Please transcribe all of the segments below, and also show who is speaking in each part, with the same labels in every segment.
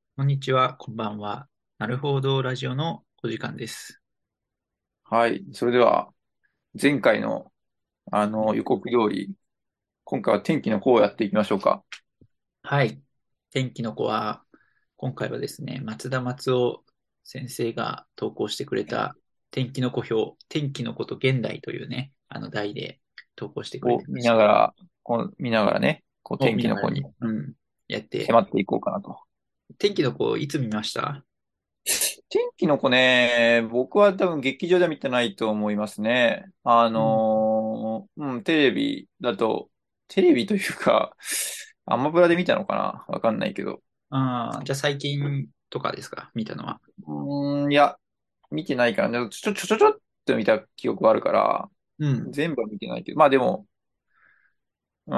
Speaker 1: こんにちは、こんばんは。なるほど、ラジオのお時間です。
Speaker 2: はい。それでは、前回の、予告通り、今回は天気の方をやっていきましょうか。
Speaker 1: はい。天気の子は、今回はですね、松田松夫先生が投稿してくれた天気の子表、天気の子と現代というね、題で投稿してくれ
Speaker 2: を
Speaker 1: てまして、
Speaker 2: 見ながらね、
Speaker 1: を
Speaker 2: 天
Speaker 1: 見ながらね、
Speaker 2: 気の子に
Speaker 1: やって、
Speaker 2: 迫っていこうかなと。
Speaker 1: 天気の子いつ見ました？
Speaker 2: 天気の子ね、僕は多分劇場では見てないと思いますね。
Speaker 1: うん。
Speaker 2: テレビだと、テレビというか、アマプラで見たのかなわかんないけど。
Speaker 1: じゃあ最近とかですか、見たのは。
Speaker 2: いや、見てないからね、ちょっと見た記憶はあるから、
Speaker 1: うん。
Speaker 2: 全部は見てないけど、まあでも、うん。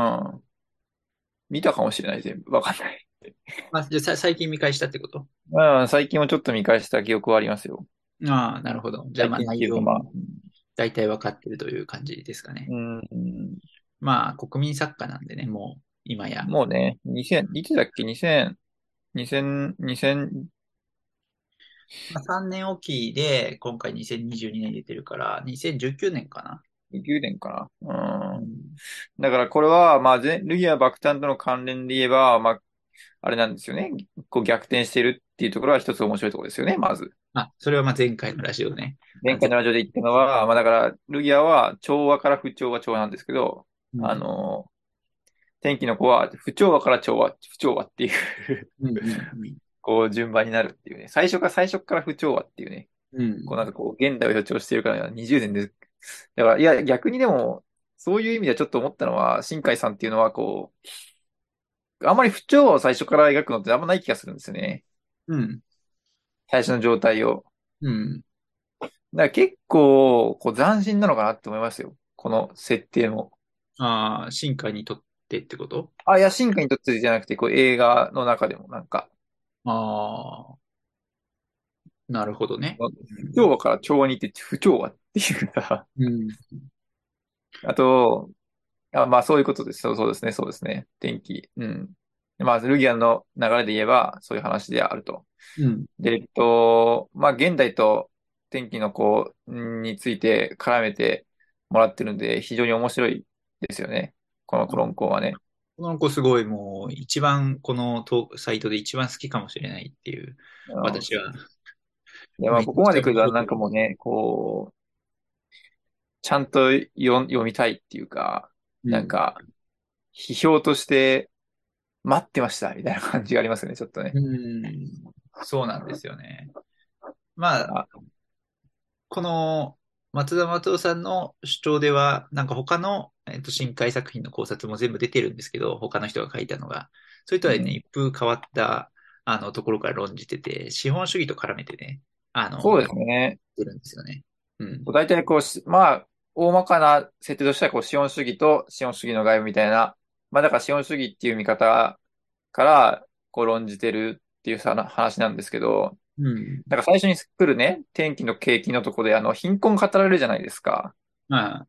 Speaker 2: 見たかもしれない、全部。わかんない。
Speaker 1: じゃあ最近見返したってこと？
Speaker 2: うん、最近もちょっと見返した記憶はありますよ。
Speaker 1: なるほど。じゃあ
Speaker 2: 最近っていうか、
Speaker 1: 内容も
Speaker 2: まあ、
Speaker 1: 大体わかってるという感じですかね。
Speaker 2: うん、
Speaker 1: 国民作家なんでね、もう今や。
Speaker 2: もうね、2000、いつだっけ？ 2000、2000、2019
Speaker 1: 3年おきで、今回2022年出てるから、2019年かな。
Speaker 2: 年かな。うん。
Speaker 1: うん。
Speaker 2: だからこれは、まあ、ルギア爆誕との関連で言えば、まあ、あれなんですよね。こう逆転してるっていうところは一つ面白いところですよね、まず。
Speaker 1: それは前回のラジオね。
Speaker 2: 前回のラジオで言ったのは、まあだから、ルギアは調和から不調和調和なんですけど、あ
Speaker 1: うん。
Speaker 2: の、天気の子は不調和から不調和っていう
Speaker 1: うん。うん。
Speaker 2: こう順番になるっていうね。最初から不調和っていうね。
Speaker 1: うん。
Speaker 2: こうなんかこう、現代を予兆しているから20年で。だから、いや、逆にでも、そういう意味ではちょっと思ったのは、新海さんっていうのはこう、あんまり不調和を最初から描くのってあんまない気がするんですよね。
Speaker 1: うん。
Speaker 2: 最初の状態を。
Speaker 1: うん。
Speaker 2: だから結構、こう斬新なのかなって思いますよ。この設定も。
Speaker 1: 新海にとってってこと？
Speaker 2: あ、いや、新海にとってじゃなくて、こう映画の中でもなんか、
Speaker 1: あなるほどね。
Speaker 2: 不調和から調和に行って不調和っていうか、
Speaker 1: うん。
Speaker 2: あと、まあそういうことです。そうですね、そうですね。天気。うん。まあ、ルギアンの流れで言えば、そういう話であると。
Speaker 1: うん。
Speaker 2: で、まあ現代と天気の子について絡めてもらってるんで、非常に面白いですよね。この論考はね。
Speaker 1: この子すごいもう一番このサイトで一番好きかもしれないっていう、
Speaker 2: うん。
Speaker 1: 私は
Speaker 2: で、まあここ
Speaker 1: めちゃくちゃ
Speaker 2: まで来るとなん
Speaker 1: 面白い。
Speaker 2: かもうね、こう、ちゃんと読みたいっていうか、
Speaker 1: うん。
Speaker 2: なんか、批評として待ってましたみたいな感じがありますよね、ちょっとね。
Speaker 1: うん。そうなんですよね。まあ、
Speaker 2: あ、
Speaker 1: この松田松夫さんの主張では、なんか他の、新海作品の考察も全部出てるんですけど、他の人が書いたのが。それとはね、
Speaker 2: うん。
Speaker 1: 一風変わった、ところから論じてて、資本主義と絡めてね、
Speaker 2: そうで
Speaker 1: 書い
Speaker 2: すね。
Speaker 1: てるんですよね。うん。
Speaker 2: 大体こうまあ、大まかな設定としてはこう資本主義と資本主義の外部みたいな、まあだから資本主義っていう見方からこう論じてるっていう話なんですけど、
Speaker 1: うん。
Speaker 2: なんか最初に来るね、天気の景気のとこで貧困語られるじゃないですか。
Speaker 1: まあ、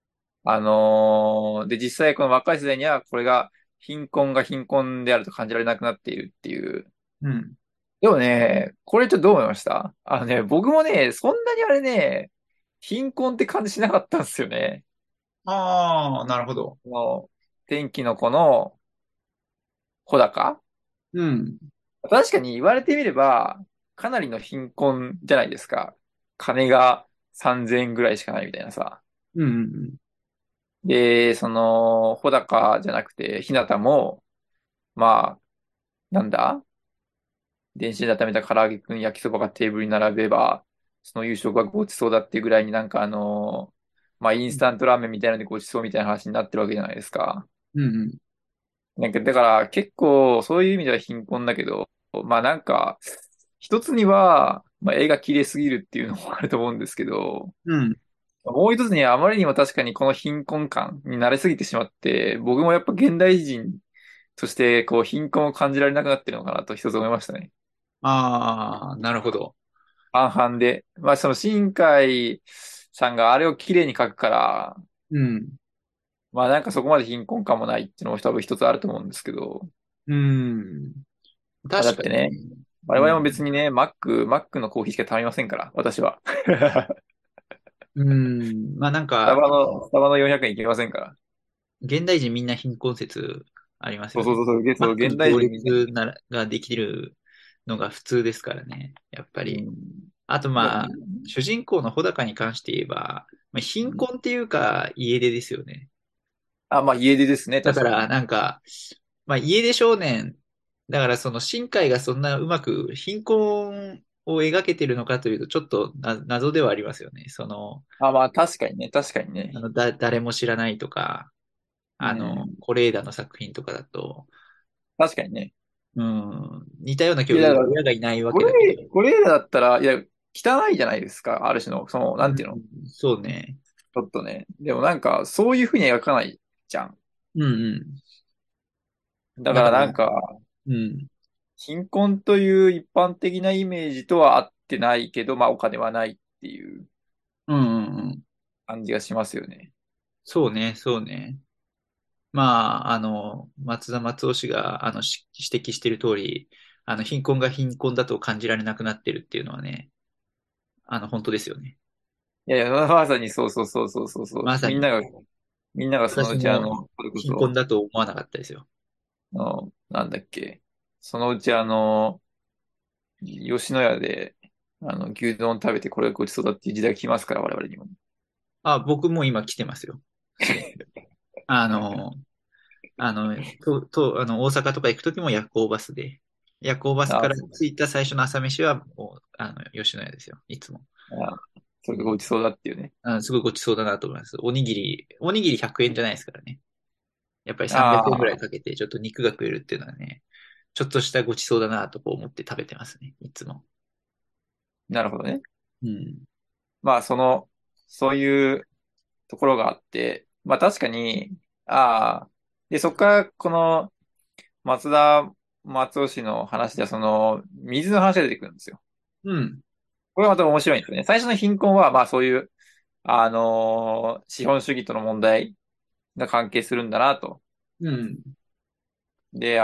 Speaker 2: で、実際この若い世代にはこれが貧困が貧困であると感じられなくなっているっていう。
Speaker 1: うん。
Speaker 2: でもね、これちょっとどう思いました？僕もね、そんなにあれね、貧困って感じしなかったんですよね。
Speaker 1: ああ、なるほど。
Speaker 2: この天気の子の穂高
Speaker 1: うん。
Speaker 2: 確かに言われてみれば、かなりの貧困じゃないですか。金が3000円ぐらいしかないみたいなさ。
Speaker 1: うん。うん。
Speaker 2: で、穂高じゃなくて、日向も、まあ、なんだ電子で温めた唐揚げくん焼きそばがテーブルに並べば、その夕食がごちそうだっていうぐらいになんかまあ、インスタントラーメンみたいなのでごちそうみたいな話になってるわけじゃないですか。
Speaker 1: うん。
Speaker 2: なんか、だから結構そういう意味では貧困だけど、まあなんか、一つには、まあ絵が綺麗すぎるっていうのもあると思うんですけど、
Speaker 1: うん。
Speaker 2: もう一つにはあまりにも確かにこの貧困感に慣れすぎてしまって、僕もやっぱ現代人としてこう貧困を感じられなくなってるのかなと一つ思いましたね。
Speaker 1: ああ、なるほど。
Speaker 2: 半々で。まあその新海さんがあれを綺麗に描くから、
Speaker 1: うん。
Speaker 2: まあなんかそこまで貧困感もないっていうのも多分一つあると思うんですけど、
Speaker 1: うん。
Speaker 2: まあだ
Speaker 1: 確かに
Speaker 2: ってね、
Speaker 1: ね。
Speaker 2: 我々も別にね、マックのコーヒーしか頼みませんから、私は。
Speaker 1: うん。まあなんか、
Speaker 2: スタバの400円いきませんから。
Speaker 1: 現代人みんな貧困説ありますよね。
Speaker 2: そうそうそうそう、
Speaker 1: マックの
Speaker 2: 現代
Speaker 1: 行
Speaker 2: 人みんな。
Speaker 1: 列ならができるのが普通ですからね。やっぱり。
Speaker 2: うん。
Speaker 1: あと
Speaker 2: いや、
Speaker 1: まあ、主人公の穂高に関して言えば、まあ、貧困っていうか家出ですよね。
Speaker 2: あ、まあ家出ですね、
Speaker 1: だから
Speaker 2: 確かに。
Speaker 1: なんか、まあ家出少年、だからその新海がそんなうまく貧困を描けてるのかというとちょっと謎ではありますよね。その、
Speaker 2: あ、まあ確かにね、確かにね。
Speaker 1: 誰も知らないとか、
Speaker 2: うん。
Speaker 1: 是枝の作品とかだと、
Speaker 2: 確かにね。
Speaker 1: うん、似たような
Speaker 2: いや、
Speaker 1: 境遇で
Speaker 2: だから、
Speaker 1: 親がいないわけだけど、
Speaker 2: これだったら、いや、汚いじゃないですか、ある種の、なんていうの、
Speaker 1: うん、そうね。
Speaker 2: ちょっとね。でもなんか、そういうふうに描かないじゃん。
Speaker 1: うんうん。
Speaker 2: だから
Speaker 1: だから、
Speaker 2: なんか、
Speaker 1: うん、
Speaker 2: 貧困という一般的なイメージとは合ってないけど、まあお金はないっていう
Speaker 1: うんうんうん。
Speaker 2: 感じがしますよね。
Speaker 1: そうね、そうね。まあ、松田松尾氏が、指摘している通り、貧困が貧困だと感じられなくなってるっていうのはね、本当ですよね。
Speaker 2: いやいや、まさにそうそうそうそうそうそう。
Speaker 1: まさに、
Speaker 2: みんながそのう
Speaker 1: 私も
Speaker 2: ちそれこ
Speaker 1: 貧困
Speaker 2: そ、
Speaker 1: だと思わなかったですよ。
Speaker 2: なんだっけ。そのうち吉野家で、牛丼食べてこれがごちそうだっていう時代が来ますから、我々にも。
Speaker 1: あ、僕も今来てますよ。すでに。あの、大阪とか行くときも夜行バスで、夜行バス
Speaker 2: あ、
Speaker 1: から着いた最初の朝飯は、もう、吉野家ですよ。いつも。
Speaker 2: それがごちそうだっていうね。
Speaker 1: すごいごちそうだなと思います。おにぎり100円じゃないですからね。やっぱり300円ぐらい
Speaker 2: ああ、
Speaker 1: かけて、ちょっと肉が食えるっていうのはね、ちょっとしたごちそうだなとこう思って食べてますね。いつも。
Speaker 2: なるほどね。
Speaker 1: うん。
Speaker 2: まあ、そういうところがあって、まあ確かに、で、そこからこの松尾氏の話では、水の話が出てくるんですよ。
Speaker 1: うん。
Speaker 2: これがまた面白いんですよね。最初の貧困は、まあそういう、資本主義との問題が関係するんだなと。
Speaker 1: うん。
Speaker 2: で、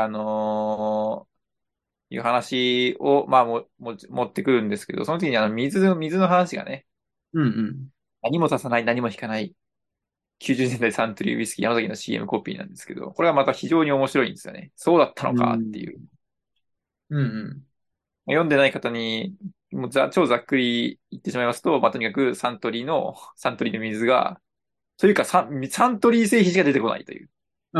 Speaker 2: いう話を、まあ持ってくるんですけど、その時に水の話がね、
Speaker 1: うん。うん。
Speaker 2: 何も足さない、何も引かない、90年代サントリーウイスキー山崎の CM コピーなんですけど、これはまた非常に面白いんですよね。そうだったの
Speaker 1: う
Speaker 2: かっていう。
Speaker 1: ん。うん。
Speaker 2: 読んでない方に、もう超ざっくり言ってしまいますと、まあ、とにかくサントリーの水が、というかサントリー製品しか出てこないという
Speaker 1: うん。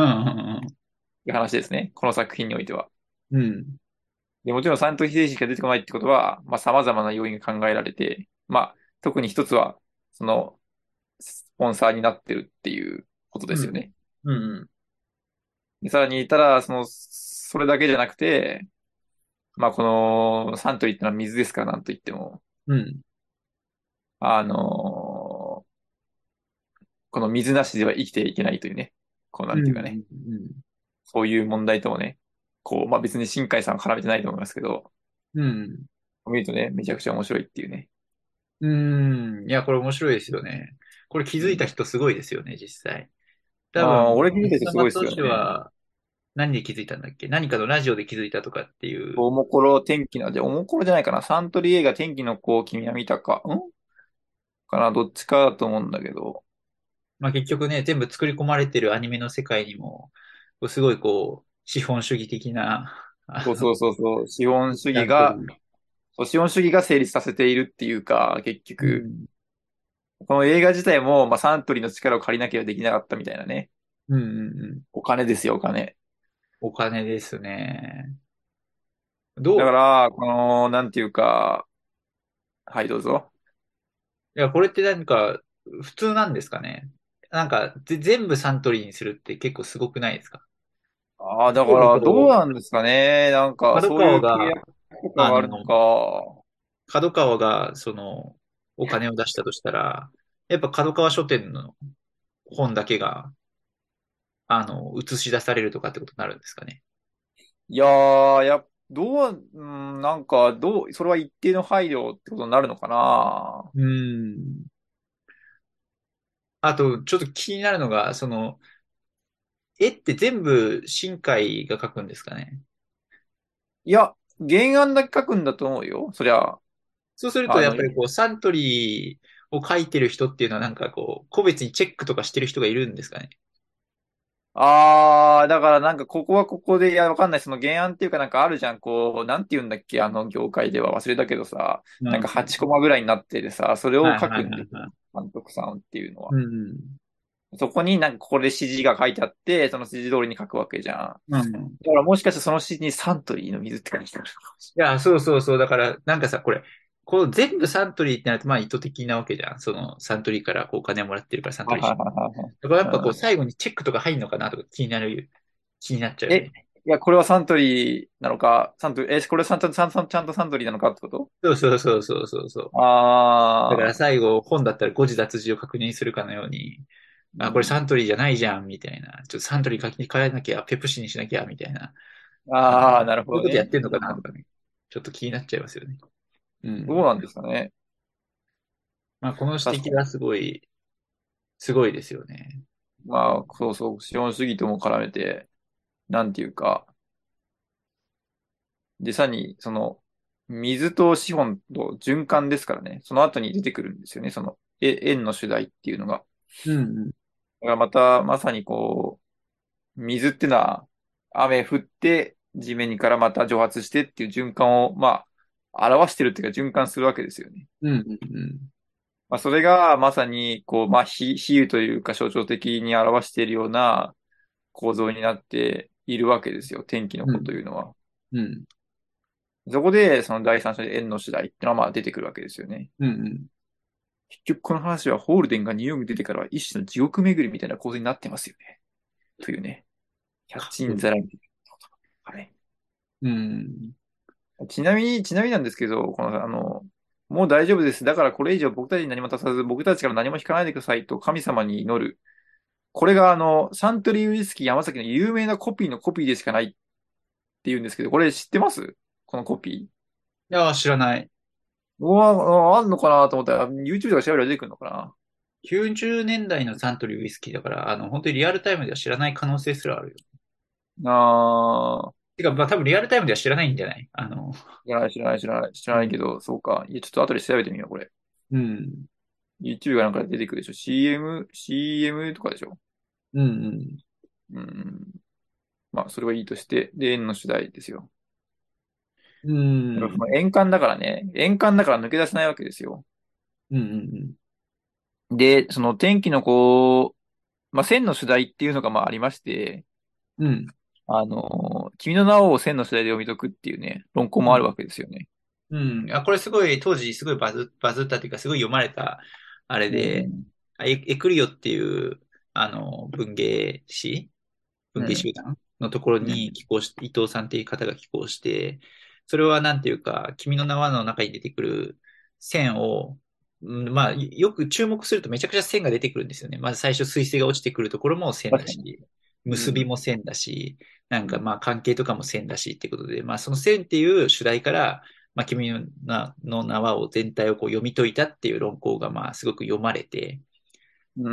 Speaker 2: 話ですね。この作品においては。
Speaker 1: うん。
Speaker 2: で、もちろんサントリー製品しか出てこないってことは、まあ、様々な要因が考えられて、まあ、特に一つは、スポンサーになってるっていうことで
Speaker 1: うん。
Speaker 2: すよね。
Speaker 1: うん。
Speaker 2: で、さらに言ったら、それだけじゃなくて、まあ、このサントリーってのは水ですから、なんと言っても。
Speaker 1: うん。
Speaker 2: あのこの水なしでは生きていけないというね。こうな
Speaker 1: うん。
Speaker 2: んていうかね。
Speaker 1: うん。
Speaker 2: そういう問題ともね、まあ別に新海さんは絡めてないと思いますけど、
Speaker 1: うん。
Speaker 2: 見るとね、めちゃくちゃ面白いっていうね。
Speaker 1: うん。いや、これ面白いですよね。これ気づいた
Speaker 2: うん。
Speaker 1: 人すごいですよね、実際。多分、
Speaker 2: ああ、俺見て
Speaker 1: 松
Speaker 2: てすごいです
Speaker 1: 田松尾
Speaker 2: よね。
Speaker 1: 氏は何で気づいたんだっけ？何かのラジオで気づいたとかっていう。
Speaker 2: おもころじゃないかな。サントリー映画天気の子を君は見たか、かな、どっちかだと思うんだけど。
Speaker 1: まあ結局ね、全部作り込まれてるアニメの世界にも、すごいこう、資本主義的な、
Speaker 2: そうそうそうそう、
Speaker 1: 一環という。
Speaker 2: 資本主義が成立させているっていうか、結局、
Speaker 1: うん。
Speaker 2: この映画自体も、まあ、サントリーの力を借りなければできなかったみたいなね。
Speaker 1: うんうんうん。
Speaker 2: お金ですよ、お金。
Speaker 1: お金ですね。
Speaker 2: だから、なんていうか、はい、どうぞ。
Speaker 1: いや、これってなんか、普通なんですかね。なんか、全部サントリーにするって結構すごくないですか？
Speaker 2: ああ、だ
Speaker 1: 例えば
Speaker 2: から、どう
Speaker 1: こう、
Speaker 2: なんですかね。なんか、
Speaker 1: 角
Speaker 2: そうい
Speaker 1: 川が、
Speaker 2: う契約とか
Speaker 1: あの、
Speaker 2: があるのか。
Speaker 1: 角川が、お金を出したとしたら、やっぱ角川書店の本だけが、映し出されるとかってことになるんですかね。
Speaker 2: いやー、なんか、それは一定の配慮ってことになるのかな。
Speaker 1: うん。あと、ちょっと気になるのが、絵って全部新海が描くんですかね。
Speaker 2: いや、 原案だけ書くんだと思うよ。そりゃ、
Speaker 1: そうすると、
Speaker 2: あの、
Speaker 1: やっぱりこう、サントリーを書いてる人っていうのはなんかこう、個別にチェックとかしてる人がいるんですかね。
Speaker 2: だからなんかここはここで、いや、わかんない。その原案っていうかなんかあるじゃん。こう、なんて言うんだっけ、あの業界では忘れたけどさ、
Speaker 1: うん。
Speaker 2: なんか8コマぐらいになっててさ、それを書
Speaker 1: はいはい
Speaker 2: くんで、
Speaker 1: はいはい。
Speaker 2: 監督さんっていうのは。
Speaker 1: うん。
Speaker 2: そこになんかここで指示が書いてあって、その指示通りに書くわけじゃん。
Speaker 1: うん。
Speaker 2: だからもしかしたらその指示にサントリーの水って書いてあるのかもし
Speaker 1: いや、そうそうそう。だから、なんかさ、これ、こう全部サントリーってなると、まあ意図的なわけじゃん。そのサントリーからこうお金もらってるからサントリーし。
Speaker 2: れない。はいはいはいはい。
Speaker 1: だからやっぱこう
Speaker 2: うん。
Speaker 1: 最後にチェックとか入んのかなとか気になっちゃうよ
Speaker 2: え、
Speaker 1: ね。
Speaker 2: いや、これはサントリーなのか、サントリー、これちゃんとサントリーなのかってこと？
Speaker 1: そうそうそうそうそうそう。だから
Speaker 2: ああ
Speaker 1: 最後、本だったら誤字脱字を確認するかのように、
Speaker 2: ー、
Speaker 1: あ、これサントリーじゃないじゃん、みたいな。ちょっとサントリー書きに変えなきゃ、ペプシにしなきゃ、みたいな。
Speaker 2: なるほ
Speaker 1: そういう
Speaker 2: どね。
Speaker 1: ことやってんのかなとかね。ちょっと気になっちゃいますよね。うん。
Speaker 2: どうなんですかね。
Speaker 1: まあ、この指
Speaker 2: 確かに。
Speaker 1: 摘はすごいですよね。
Speaker 2: まあ、そうそう、資本主義とも絡めて、なんていうか、で、さらに、その、水と資本と循環ですからね。その後に出てくるんですよね。その、円の主題っていうのが。
Speaker 1: うんうん。
Speaker 2: だからまた、まさにこう、水ってのは、雨降って、地面からまた蒸発してっていう循環を、まあ、表してるっていうか循環するわけですよね。
Speaker 1: うんうんうん。
Speaker 2: まあ、それがまさに、こう、まあ、比喩というか象徴的に表しているような構造になっているわけですよ。天気の子というのは。
Speaker 1: うん。
Speaker 2: そこで、その第三者で円の主題っていうのはまあ出てくるわけですよね。
Speaker 1: うんうん。
Speaker 2: 結局この話はホールデンがニューヨークに出てからは一種の地獄巡りみたいな構図になってますよね。というね。キャッチインザライン。はい。
Speaker 1: うん。
Speaker 2: ちなみになんですけど、もう大丈夫です。だからこれ以上僕たちに何も足さず、僕たちから何も引かないでくださいと神様に祈る。これがサントリーウイスキー山崎の有名なコピーのコピーでしかないって言うんですけど、これ知ってます？このコピー。
Speaker 1: いやー、知らない。
Speaker 2: うわ、あんのかなと思ったら、YouTube とか調べれば出てくるのかな？
Speaker 1: 90年代のサントリーウイスキーだから、本当にリアルタイムでは知らない可能性すらあるよ。
Speaker 2: あー、
Speaker 1: てか、まあ多分リアルタイムでは知らないんじゃない？
Speaker 2: 知ら
Speaker 1: うん。
Speaker 2: ないけど、そうか。いや、ちょっと後で調べてみよう、これ。
Speaker 1: うん。
Speaker 2: YouTube がなんかで出てくるでしょ。CM とかでしょ。
Speaker 1: うん。
Speaker 2: うん。まあ、それはいいとして、で、円の主題ですよ。
Speaker 1: うん。
Speaker 2: だからその
Speaker 1: うん。
Speaker 2: 円環だからね、円環だから抜け出せないわけですよ。
Speaker 1: うん。うん。
Speaker 2: で、その天気のこう、まあ、線の主題っていうのがまあありまして、
Speaker 1: うん。
Speaker 2: 君の名を線の主題で読み解くっていうね、論考
Speaker 1: うん。
Speaker 2: もあるわけですよね。
Speaker 1: うん。あ、これすごい、当時すごいバズったっていうか、すごい読まれた、あれで、
Speaker 2: うん。
Speaker 1: エクリオっていう、文芸
Speaker 2: うん。
Speaker 1: 集団のところ
Speaker 2: うん。
Speaker 1: に寄稿して、伊藤さんっていう方が寄稿して、それはなんていうか、君の名はの中に出てくる線を、まあ、よく注目するとめちゃくちゃ線が出てくるんですよね。まず最初水星が落ちてくるところも線
Speaker 2: 確かに。
Speaker 1: だし、
Speaker 2: うん。
Speaker 1: 結びも線だし、なんか
Speaker 2: うん。
Speaker 1: まあ関係とかも線だしってことで、まあその線っていう主題から、まあ君の名はを全体をこう読み解いたっていう論考がまあすごく読まれて、
Speaker 2: うん。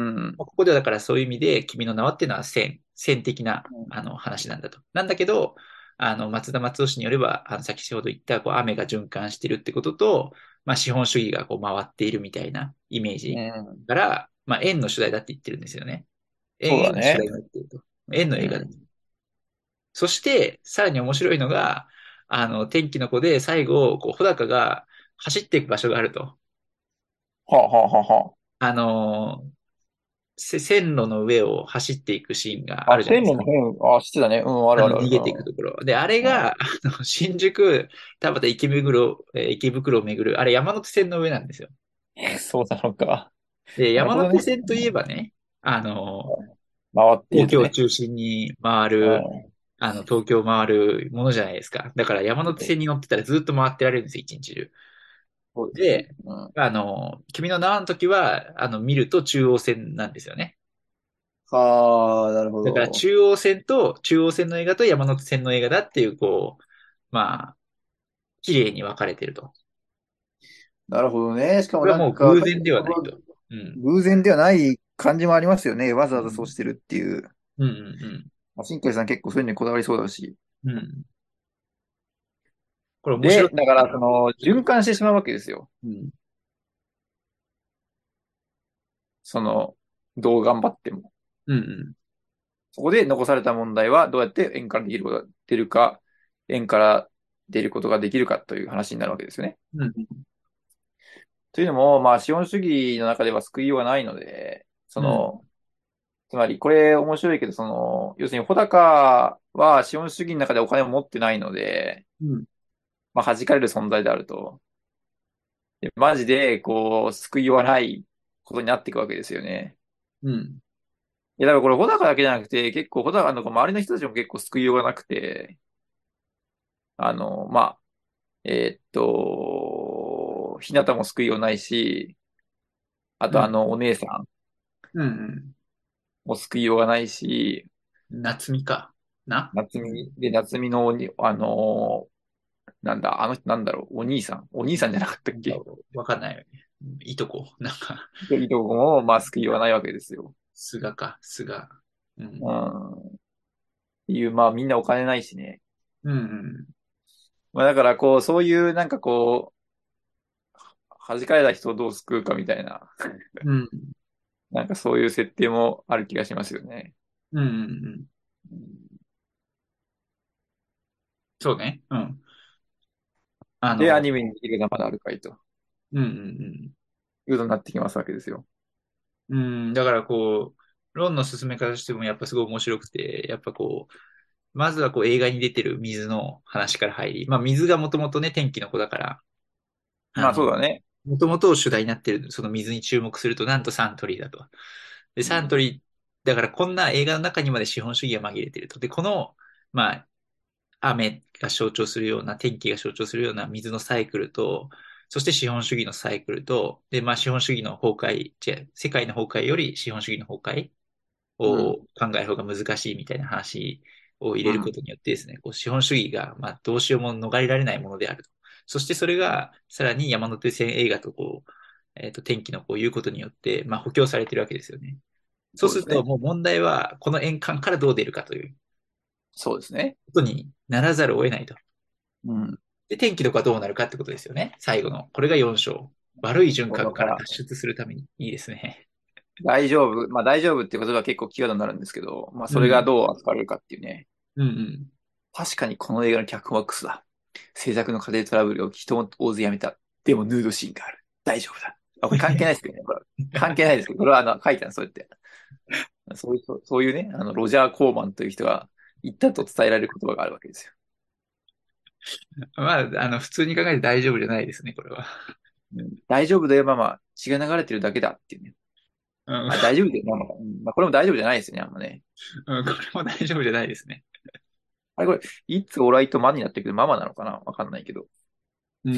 Speaker 1: ここではだからそういう意味で、君の名はっていうのは線的な話なんだと。なんだけど、松田松尾氏によれば、先ほど言ったこう雨が循環してるってことと、まあ、資本主義がこう回っているみたいなイメー
Speaker 2: う
Speaker 1: ジ
Speaker 2: ん。
Speaker 1: から、まあ、円の主題だって言ってるんですよね。円が主
Speaker 2: そうだね。
Speaker 1: 題になっていると。円の映画だと。
Speaker 2: うん。
Speaker 1: そして、さらに面白いのが、天気の子で最後、こう、穂高が走っていく場所があると。
Speaker 2: はあ、はあ、はあ、は
Speaker 1: あの、線路の上を走っていくシーンがあ
Speaker 2: あ。あ、
Speaker 1: るじゃないですか。
Speaker 2: 線路の辺、あ、知ってたね。うん、あるあるある。
Speaker 1: 逃げていくところ。で、あれが、新宿、田端池袋を巡る、あれ山手線の上なんですよ。
Speaker 2: そうなのか。
Speaker 1: で、山手
Speaker 2: なるほどね。
Speaker 1: 線といえばね、
Speaker 2: 回っているとね。
Speaker 1: 東京を中心に回る、
Speaker 2: う
Speaker 1: 東京を回るものじゃないですか。だから山手線に乗ってたらずっと回ってられるんですよ、一日中。
Speaker 2: そうですね。
Speaker 1: で、
Speaker 2: うん。
Speaker 1: 君の名はの時は、見ると中央線なんですよね。
Speaker 2: はあ、なるほ
Speaker 1: だから
Speaker 2: ど。
Speaker 1: 中央線の映画と山手線の映画だっていう、こう、まあ、綺麗に分かれてると。
Speaker 2: なるほどね。しかも
Speaker 1: これは
Speaker 2: なんか、
Speaker 1: もう偶然ではないと。うん。
Speaker 2: 偶然ではない感じもありますよね。わざわざそう
Speaker 1: うん。
Speaker 2: してるっていう。
Speaker 1: うんうん
Speaker 2: まあ新海さん結構そういうのにこだわりそうだし。
Speaker 1: うん。うん。 これ面白
Speaker 2: で、
Speaker 1: い。
Speaker 2: だから、循環してしまうわけですよ。
Speaker 1: うん。
Speaker 2: どう頑張っても。
Speaker 1: うん。
Speaker 2: そこで残された問題は、どうやって円から出ることができるかという話になるわけですよね。
Speaker 1: うん。
Speaker 2: というのも、まあ、資本主義の中では救いようがないので、
Speaker 1: うん。
Speaker 2: つまり、これ面白いけど、要するに、穂高は資本主義の中でお金を持ってないので、
Speaker 1: うん。
Speaker 2: まあ、弾かれる存在であると。でマジで、救いようがないことになっていくわけですよね。
Speaker 1: うん。
Speaker 2: いや、だからこれ、穂高だけじゃなくて、結構、穂高の周りの人たちも結構救いようがなくて、まあ、ひなたも救いようないし、あと
Speaker 1: うん。
Speaker 2: お姉さん
Speaker 1: うん。
Speaker 2: も救いようがないし、
Speaker 1: 夏美かな。うん。
Speaker 2: 夏美のなんだ、あの人なんだろう、お兄さんじゃなかったっ
Speaker 1: なんか
Speaker 2: け？
Speaker 1: わかんないよね。いとこ。なんか、
Speaker 2: いとこも、まあ、救いようがないわけですよ。
Speaker 1: 菅か、菅。う
Speaker 2: う
Speaker 1: ん。
Speaker 2: ん。っていう、まあ、みんなお金ないしね。
Speaker 1: うん。
Speaker 2: まあ、だから、そういう、弾かれた人をどう救うかみたいな、
Speaker 1: うん。
Speaker 2: なんかそういう設定もある気がしますよね。
Speaker 1: うん。うん。
Speaker 2: うん、
Speaker 1: そうね。うん。あ
Speaker 2: で、ア
Speaker 1: の、
Speaker 2: ニメにできるのはまだあるかいと
Speaker 1: うん。うん。
Speaker 2: いうことになってきますわけですよ。
Speaker 1: うん。うん。だからこう、論の進め方としてもやっぱすごい面白くて、やっぱこう、まずはこう映画に出てる水の話から入り、まあ水がもともとね、天気の子だから、あ
Speaker 2: まあ、そう
Speaker 1: の、
Speaker 2: だね。
Speaker 1: もともと主題になってるその水に注目すると、なんとサントリーだと。で、サント
Speaker 2: うん。
Speaker 1: リー、だからこんな映画の中にまで資本主義が紛れてると。で、この、まあ、雨が象徴するような、天気が象徴するような水のサイクルと、そして資本主義のサイクルと、で、まあ資本主義の崩壊、世界の崩壊より資本主義の崩壊
Speaker 2: うん。
Speaker 1: を考える方が難しいみたいな話を入れ
Speaker 2: うん。
Speaker 1: ることによってですね、こう資本主義がまあどうしようも逃れられないものであると。そしてそれがさらに山手線映画とこう、天気のこういうことによって、まあ補強されているわけですよね。そうする
Speaker 2: そうですね。
Speaker 1: ともう問題はこの円環からどう出るかという
Speaker 2: そうですね。
Speaker 1: ことにならざるを得ないと。
Speaker 2: うん。
Speaker 1: で、天気とかどうなるかってことですよね。最後の。これが4章。悪い循環から
Speaker 2: そうだから、
Speaker 1: 脱出するためにいいですね。
Speaker 2: 大丈夫。まあ、大丈夫っていう言葉は結構キーワードになるんですけど、まあ、それが
Speaker 1: うん。
Speaker 2: どう扱われるかっていうね。
Speaker 1: うんうん。
Speaker 2: 確かにこの映画の脚本はクソだ。制作の家庭トラブルを人も大勢やめた。でもヌードシーンがある。大丈夫だ。あ、これ関係ないですけどね。これ関係ないですけど、これは書いてある、そうやって。そういうね、ロジャー・コーマンという人が言ったと伝えられる言葉があるわけですよ。
Speaker 1: まあ、普通に考えて大丈夫じゃないですね、これは。
Speaker 2: うん、大丈夫だよ、ママ。血が流れてるだけだっていうね。
Speaker 1: うん。
Speaker 2: あ、大丈夫だよ、ママ。うん、まあ、これも大丈夫じゃないですよね、あんまね。
Speaker 1: うん、これも大丈夫じゃないですね。
Speaker 2: あれ、これ、いつオライとマになってるけど、ママなのかなわかんないけど。っ
Speaker 1: うん。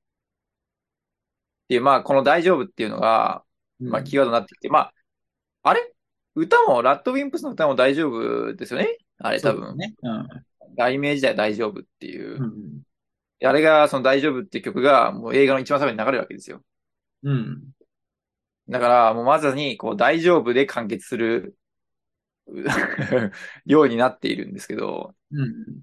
Speaker 2: ていう、まあ、この大丈夫っていうのが、まあ、キ
Speaker 1: うん。
Speaker 2: ーワードになってきて、まあ、あれ歌も、ラッドウィンプスの歌も大丈夫ですよね。あれ多分。
Speaker 1: そうですね。うん。
Speaker 2: 題名自体は大丈夫っていう。
Speaker 1: うん。
Speaker 2: あれが、その大丈夫っていう曲が、もう映画の一番最後に流れるわけですよ。
Speaker 1: うん。
Speaker 2: だから、もうまさに、大丈夫で完結するようになっているんですけど、
Speaker 1: うん。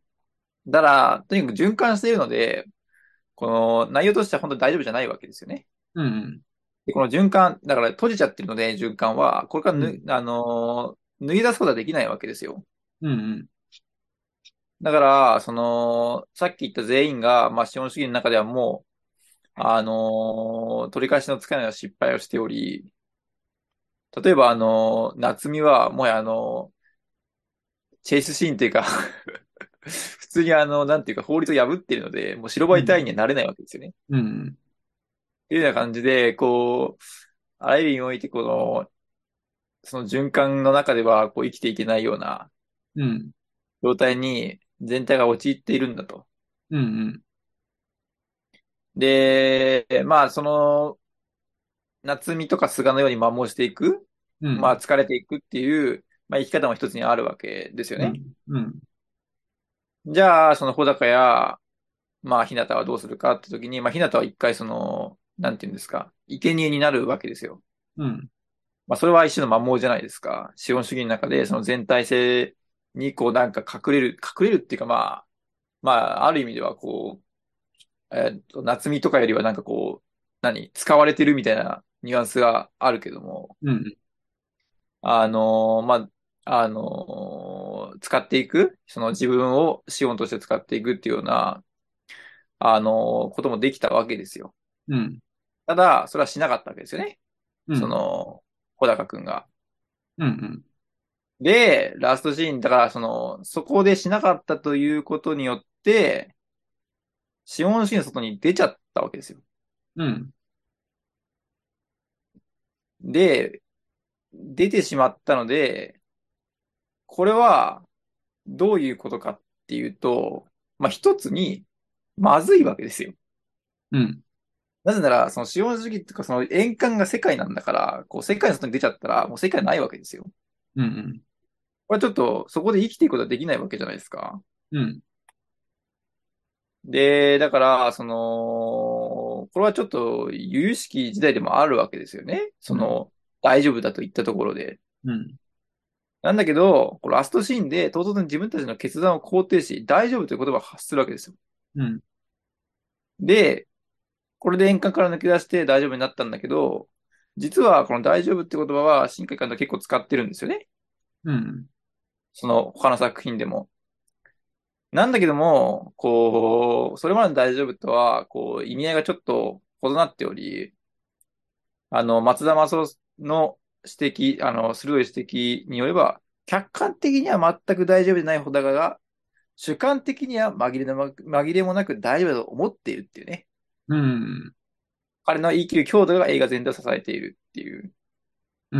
Speaker 2: だから、とにかく循環しているので、この内容としては本当に大丈夫じゃないわけですよね。
Speaker 1: うん。
Speaker 2: で、この循環、だから閉じちゃってるので、循環は、これから
Speaker 1: うん。
Speaker 2: 脱ぎ出すことはできないわけですよ。
Speaker 1: うん。
Speaker 2: だから、さっき言った全員が、まあ、資本主義の中ではもう、取り返しのつかないような失敗をしており、例えば、夏美は、もはやチェイスシーンっていうか普通になんていうか法律を破っているので、もう白バイ隊員にはなれないわけですよね。っ
Speaker 1: うん。
Speaker 2: ていうような感じで、あらゆる意味において、その循環の中では、生きていけないような
Speaker 1: うん。
Speaker 2: 状態に全体が陥っているんだと。
Speaker 1: うん。
Speaker 2: で、まあ、夏美とか菅のように摩耗していく、まあ、
Speaker 1: うん。
Speaker 2: 疲れていくっていう、まあ、生き方も一つにあるわけですよね。
Speaker 1: うん。うん。
Speaker 2: じゃあ、その穂高や、まあ、日向はどうするかって時に、まあ、日向は一回なんていうんですか、生贄になるわけですよ。
Speaker 1: うん。
Speaker 2: まあ、それは一種の摩耗じゃないですか。資本主義の中で、その全体性に、なんか隠れるっていうか、まあ、ある意味では、 夏美とかよりはなんかこう、使われてるみたいなニュアンスがあるけども、
Speaker 1: うん。
Speaker 2: まあ、使っていく、その自分を資本として使っていくっていうような、こともできたわけですよ。
Speaker 1: うん。
Speaker 2: ただ、それはしなかったわけですよね。そ
Speaker 1: うん。
Speaker 2: の、小高くんが。
Speaker 1: うん。
Speaker 2: で、ラストシーン、だからそこでしなかったということによって、資本主義の外に出ちゃったわけですよ。
Speaker 1: うん。
Speaker 2: で、出てしまったので、これはどういうことかっていうと、まあ、一つに、まずいわけですよ。
Speaker 1: うん。
Speaker 2: なぜなら、その資本主義っていうか、その円環が世界なんだから、こう、世界の外に出ちゃったら、もう世界ないわけですよ。
Speaker 1: うん。
Speaker 2: これちょっと、そこで生きていくことはできないわけじゃないですか。
Speaker 1: うん。
Speaker 2: で、だから、これはちょっと、由々しき時代でもあるわけですよね。
Speaker 1: うん。
Speaker 2: 大丈夫だと言ったところで。
Speaker 1: うん。
Speaker 2: なんだけど、このラストシーンで唐突に自分たちの決断を肯定し、大丈夫という言葉を発するわけですよ。
Speaker 1: うん。
Speaker 2: で、これで円環から抜け出して大丈夫になったんだけど、実はこの大丈夫って言葉は新海監督結構使ってるんですよね。
Speaker 1: うん。
Speaker 2: その他の作品でも。なんだけども、こう、それまでの大丈夫とは、こう、意味合いがちょっと異なっており、松田正夫の指摘、鋭い指摘によれば、客観的には全く大丈夫でない穂高が、主観的には紛れもなく大丈夫だと思っているっていうね。
Speaker 1: うん。
Speaker 2: 彼の言い切る強度が映画全体を支えているっていう
Speaker 1: うん。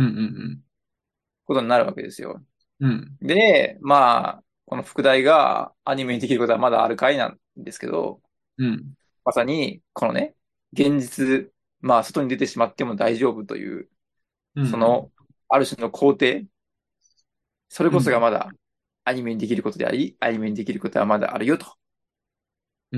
Speaker 2: ことになるわけですよ。
Speaker 1: うん。
Speaker 2: で、まあ、この副題がアニメにできることはまだあるかいなんですけど、
Speaker 1: うん。
Speaker 2: まさに、このね、現実、まあ、外に出てしまっても大丈夫という、
Speaker 1: うん。
Speaker 2: その、ある種の肯定、それこそが
Speaker 1: うん。
Speaker 2: まだアニメにできることであり、アニメにできることはまだあるよと
Speaker 1: うん。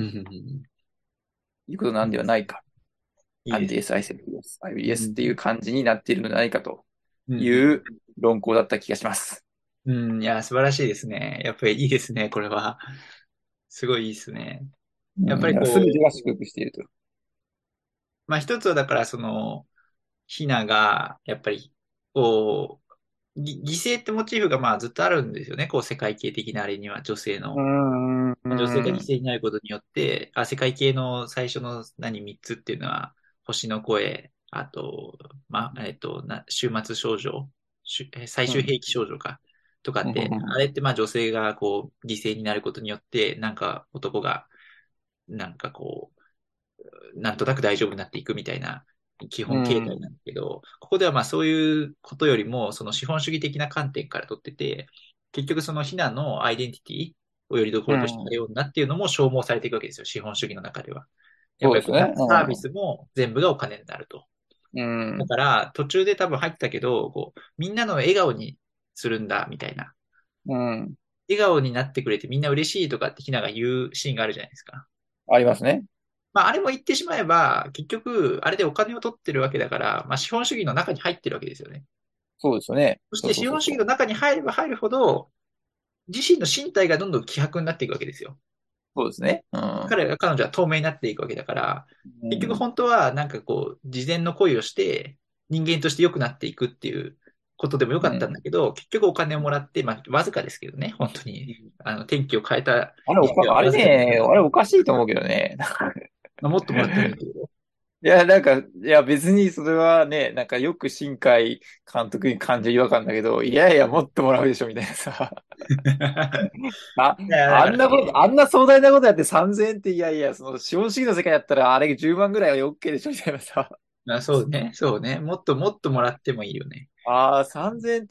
Speaker 2: いうことなんではないか。
Speaker 1: いいです
Speaker 2: And yes, I said yes, I will
Speaker 1: ね。う
Speaker 2: yes っていう
Speaker 1: ん。
Speaker 2: 感じになっているのではないかと
Speaker 1: うん。
Speaker 2: いう論考だった気がします。
Speaker 1: うん。いや、素晴らしいですね。やっぱりいいですね、これは。すごいいいですね。やっぱ
Speaker 2: うん、
Speaker 1: り
Speaker 2: だから全て
Speaker 1: こう、
Speaker 2: が祝福していると。
Speaker 1: まあ一つはだからその、ヒナが、やっぱり、こう、犠牲ってモチーフがまあずっとあるんですよね。こう世界系的なあれには女性
Speaker 2: う
Speaker 1: の。
Speaker 2: ん、う
Speaker 1: 女性が犠
Speaker 2: ん、
Speaker 1: 牲になることによって、世界系の最初の3つっていうのは、星の声、あと、終末少女、最終兵器少女か、とかって、あれってまあ女性がこう犠牲になることによって、なんか男が、なんかこなんとなく大丈夫になっていくみたいな基
Speaker 2: う
Speaker 1: 本形態
Speaker 2: ん、
Speaker 1: なんだけど、ここではまあそういうことよりも、その資本主義的な観点から取ってて、結局そのヒナのアイデンティティをよりどころとしてあ
Speaker 2: うん、
Speaker 1: れようになっていうのも消耗されていくわけですよ、資本主義の中では。やっぱりこう
Speaker 2: そうですね。
Speaker 1: サービスも全部がお金になると。
Speaker 2: うん、うん、
Speaker 1: だから途中で多分入ったけど、こうみんなの笑顔にするんだみたいな。
Speaker 2: うん、
Speaker 1: 笑顔になってくれてみんな嬉しいとかってヒナが言うシーンがあるじゃないですか。
Speaker 2: ありますね。
Speaker 1: まあ、あれも言ってしまえば、結局、あれでお金を取ってるわけだから、まあ、資本主義の中に入ってるわけですよね。
Speaker 2: そうですよね。
Speaker 1: そし
Speaker 2: そう
Speaker 1: て資本主義の
Speaker 2: そうそうそう。
Speaker 1: 中に入れば入るほど、自身の身体がどんどん希薄になっていくわけですよ。
Speaker 2: そうですね。うん、
Speaker 1: 彼女は透明になっていくわけだから、結局
Speaker 2: うん、
Speaker 1: 本当はなんかこう、事前の恋をして人間として良くなっていくっていうことでもよかったん
Speaker 2: うん。
Speaker 1: だけど、結局お金をもらって、まあ、わずかですけどね、本当に。天気を変えたにしては
Speaker 2: あれ
Speaker 1: わずかですけ
Speaker 2: ね、
Speaker 1: ど、
Speaker 2: あれおかしいと思うけどね。
Speaker 1: まあ、もっともらってもいいけど。
Speaker 2: いや、なんか、いや、別にそれはね、なんかよく新海監督に感じる違和感だけど、いやいや、もっともらうでしょ、みたいなさ。
Speaker 1: いや、だからね、
Speaker 2: あんな壮大なことやって3000円って、いやいや、その資本主義の世界やったら、あれ10万ぐらいは OK でしょ、みたいなさ。
Speaker 1: そうね、そうね。もっともっともらってもいいよね。
Speaker 2: ああ、3000円って、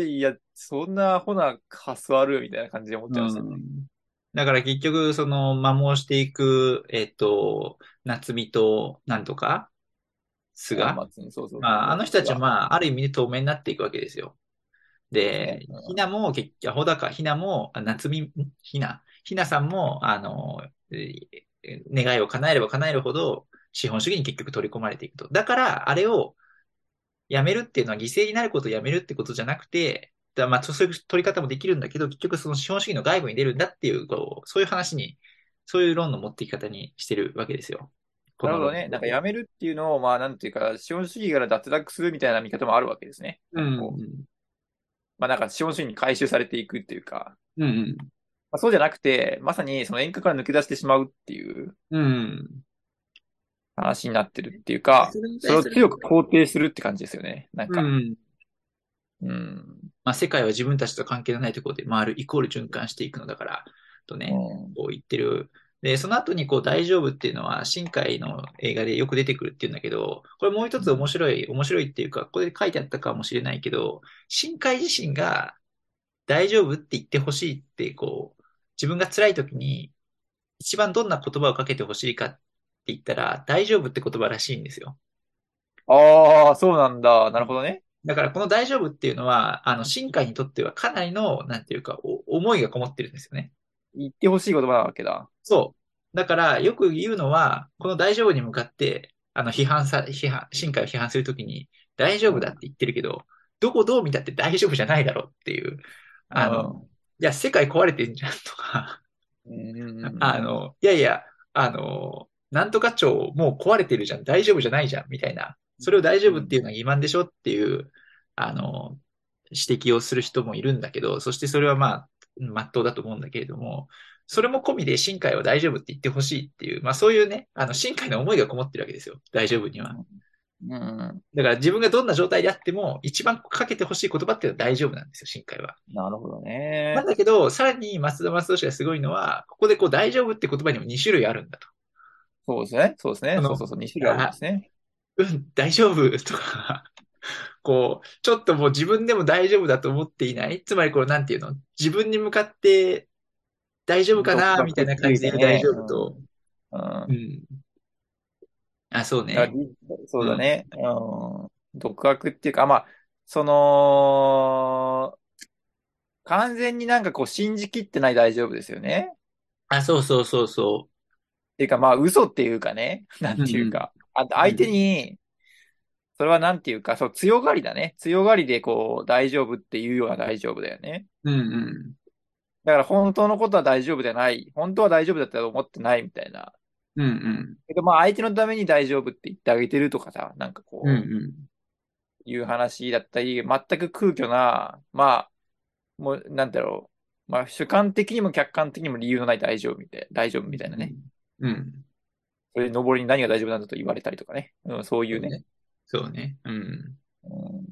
Speaker 2: いや、そんなアホな発想あるみたいな感じで思っちゃいましたね。
Speaker 1: うん。だから結局、その、摩耗していく、夏美と、なんとか、菅。
Speaker 2: 松に、そうそうそう
Speaker 1: まあ、あ
Speaker 2: そう、
Speaker 1: の人たちは、
Speaker 2: すが。
Speaker 1: まあ、ある意味で透明になっていくわけですよ。
Speaker 2: そうですね。
Speaker 1: で、ひなも、ひなも、夏美、ひなさんも、願いを叶えれば叶えるほど、資本主義に結局取り込まれていくと。だから、あれを、やめるっていうのは犠牲になることをやめるってことじゃなくて、まあ、そういう取り方もできるんだけど、結局その資本主義の外部に出るんだっていう、そういう話にそういう論の持っていき方にしてるわけですよ。この論
Speaker 2: なるほどね。なんか
Speaker 1: 法。
Speaker 2: 辞めるっていうのを、まあ、なんていうか、資本主義から脱落するみたいな見方もあるわけですね。
Speaker 1: う
Speaker 2: なんかこう、
Speaker 1: ん。
Speaker 2: まあ、なんか資本主義に回収されていくっていうか、
Speaker 1: うん。
Speaker 2: まあ、そうじゃなくて、まさにその演歌から抜け出してしまうっていう
Speaker 1: うん。
Speaker 2: 話になってるっていうか、
Speaker 1: それに
Speaker 2: それ
Speaker 1: 対する、
Speaker 2: を強く肯定するって感じですよね。なんか、
Speaker 1: うん。
Speaker 2: うん。
Speaker 1: まあ、世界は自分たちと関係のないところで回るイコール循環していくのだから、と
Speaker 2: う
Speaker 1: ね、
Speaker 2: ん。
Speaker 1: こう言ってる。で、その後にこう大丈夫っていうのは、新海の映画でよく出てくるっていうんだけど、これもう一つ面白いっていうか、ここで書いてあったかもしれないけど、新海自身が大丈夫って言ってほしいって、こう、自分が辛い時に一番どんな言葉をかけてほしいかって言ったら、大丈夫って言葉らしいんですよ。
Speaker 2: ああ、そうなんだ。なるほどね。
Speaker 1: だからこの大丈夫っていうのは、新海にとってはかなりの、なんていうか、思いがこもってるんですよね。
Speaker 2: 言ってほしい言葉なわけだ。
Speaker 1: そう。だからよく言うのは、この大丈夫に向かって、新海を批判するときに、大丈夫だって
Speaker 2: うん。
Speaker 1: 言ってるけど、どこどう見たって大丈夫じゃないだろうっていう、
Speaker 2: う
Speaker 1: あの、い
Speaker 2: ん。
Speaker 1: や、世界壊れてんじゃんとか、
Speaker 2: うん。
Speaker 1: いやいや、なんとか町もう壊れてるじゃん、大丈夫じゃないじゃん、みたいな。それを大丈夫っていうのは欺瞞でしょっていう、あの、指摘をする人もいるんだけど、そしてそれはまあ、真っ当だと思うんだけれども、それも込みで新海は大丈夫って言ってほしいっていう、まあそういうね、新海の思いがこもってるわけですよ。大丈夫には。
Speaker 2: うん。
Speaker 1: だから自分がどんな状態であっても、一番かけてほしい言葉っていうのは大丈夫なんですよ、新海は。
Speaker 2: なるほど
Speaker 1: なん
Speaker 2: ね。
Speaker 1: だけど、さらに松田正俊がすごいのは、ここでこう大丈夫って言葉にも2種類あるんだと。
Speaker 2: そうですね。そうですね。
Speaker 1: その、
Speaker 2: そうそうそう。2種類あるんですね。
Speaker 1: 大丈夫とか、こう、ちょっともう自分でも大丈夫だと思っていない。つまりこれなんていうの、自分に向かって大丈夫か
Speaker 2: 独
Speaker 1: なみたい
Speaker 2: 学ってい
Speaker 1: な感じで言う大
Speaker 2: うかね。
Speaker 1: 丈夫と、
Speaker 2: うん。うん。
Speaker 1: うん。あ、そう
Speaker 2: だ
Speaker 1: ね。
Speaker 2: そう
Speaker 1: うん。
Speaker 2: だね。うん。独学っていうか、まあ、その、完全になんかこう信じきってない大丈夫ですよね。
Speaker 1: あ、そうそうそうそ
Speaker 2: っていうかまあ嘘っていうかね。なん
Speaker 1: う。うんうん。
Speaker 2: ていうか。あと相手
Speaker 1: うん。
Speaker 2: に、それはなんていうか、そう、強がりだね。強がりでこう大丈夫っていうような大丈夫だよね。
Speaker 1: うんうん。
Speaker 2: だから本当のことは大丈夫じゃない。本当は大丈夫だったと思ってないみたいな。
Speaker 1: うんうん。
Speaker 2: けどまあ相手のために大丈夫って言ってあげてるとかさ、なんか
Speaker 1: うんう
Speaker 2: こ
Speaker 1: ん。
Speaker 2: う、いう話だったり、全く空虚な、まあ、もう、なんだろう。まあ主観的にも客観的にも理由のない大丈夫みたいなね。
Speaker 1: うん。
Speaker 2: それで登りに何が大丈夫なんだと言われたりとかね。うん、そういうね。
Speaker 1: そうね。そうね。うん。
Speaker 2: うん、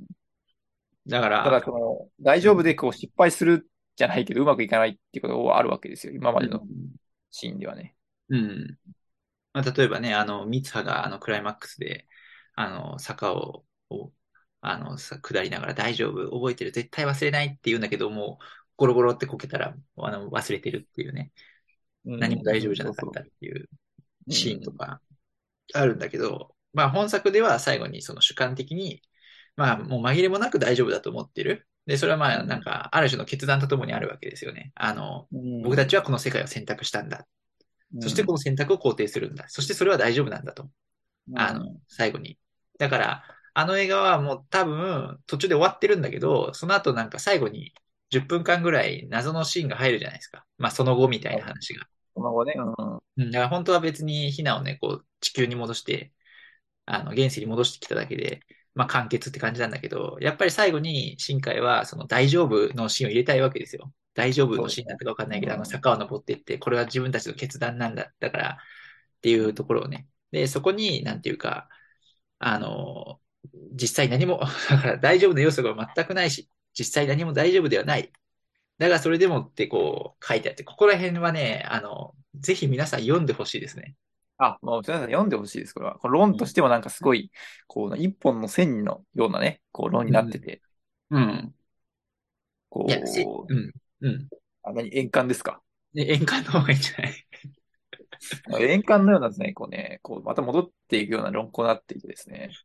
Speaker 1: だから、
Speaker 2: ただその、大
Speaker 1: うん。
Speaker 2: 丈夫でこう失敗するじゃないけど、うまくいかないっていうことはあるわけですよ。今ま
Speaker 1: う
Speaker 2: での
Speaker 1: ん。
Speaker 2: シーンではね。
Speaker 1: うん。まあ、例えばね、三葉がクライマックスで、坂下りながら大丈夫、覚えてる、絶対忘れないって言うんだけども、ゴロゴロってこけたら、忘れてるっていうね、
Speaker 2: う
Speaker 1: 何も大丈夫
Speaker 2: ん、そうそ
Speaker 1: じゃなかったっていう
Speaker 2: う。う
Speaker 1: シーンと
Speaker 2: ん、
Speaker 1: かあるんだけど、まあ本作では最後にその主観的に、まあもう紛れもなく大丈夫だと思ってる。で、それはまあなん
Speaker 2: うん、
Speaker 1: か、ある種の決断とともにあるわけですよね。
Speaker 2: う
Speaker 1: 僕たち
Speaker 2: ん、
Speaker 1: はこの世界を選択したんだ。そしてこの
Speaker 2: うん、
Speaker 1: 選択を肯定するんだ。そしてそれは大丈夫なんだと。
Speaker 2: うん、
Speaker 1: 最後に。だから、あの映画はもう多分途中で終わってるんだけど、その後なんか最後に10分間ぐらい謎のシーンが入るじゃないですか。まあその後みたいな話が。
Speaker 2: その後ね、うん、
Speaker 1: うん、だから本当は別にヒナをね、こう地球に戻して、現世に戻してきただけで、まあ完結って感じなんだけど、やっぱり最後に新海はその大丈夫のシーンを入れたいわけですよ。大丈夫
Speaker 2: そうですね。
Speaker 1: のシーンだったかわかんないけど、
Speaker 2: うん、
Speaker 1: 坂を登っていって、これは自分たちの決断なんだ。だからっていうところをね。で、そこに、なんていうか、あの、実際何も、だから大丈夫な要素が全くないし、実際何も大丈夫ではない。だがそれでもってこう書いてあって、ここら辺はね、ぜひ皆さん読んでほしいですね。
Speaker 2: あ、もう、皆さん読んでほしいです、これは。この論
Speaker 1: うん。
Speaker 2: としてもなんかすごい、こう、一本の線のようなね、こう、論に
Speaker 1: うん。
Speaker 2: なってて、
Speaker 1: うん。いや、う
Speaker 2: こう、
Speaker 1: ん。うん。
Speaker 2: 円環ですか？
Speaker 1: で、円環の方がいいんじゃない？
Speaker 2: 円環のようなですね、こうね、こう、また戻っていくような論考になっていてですね、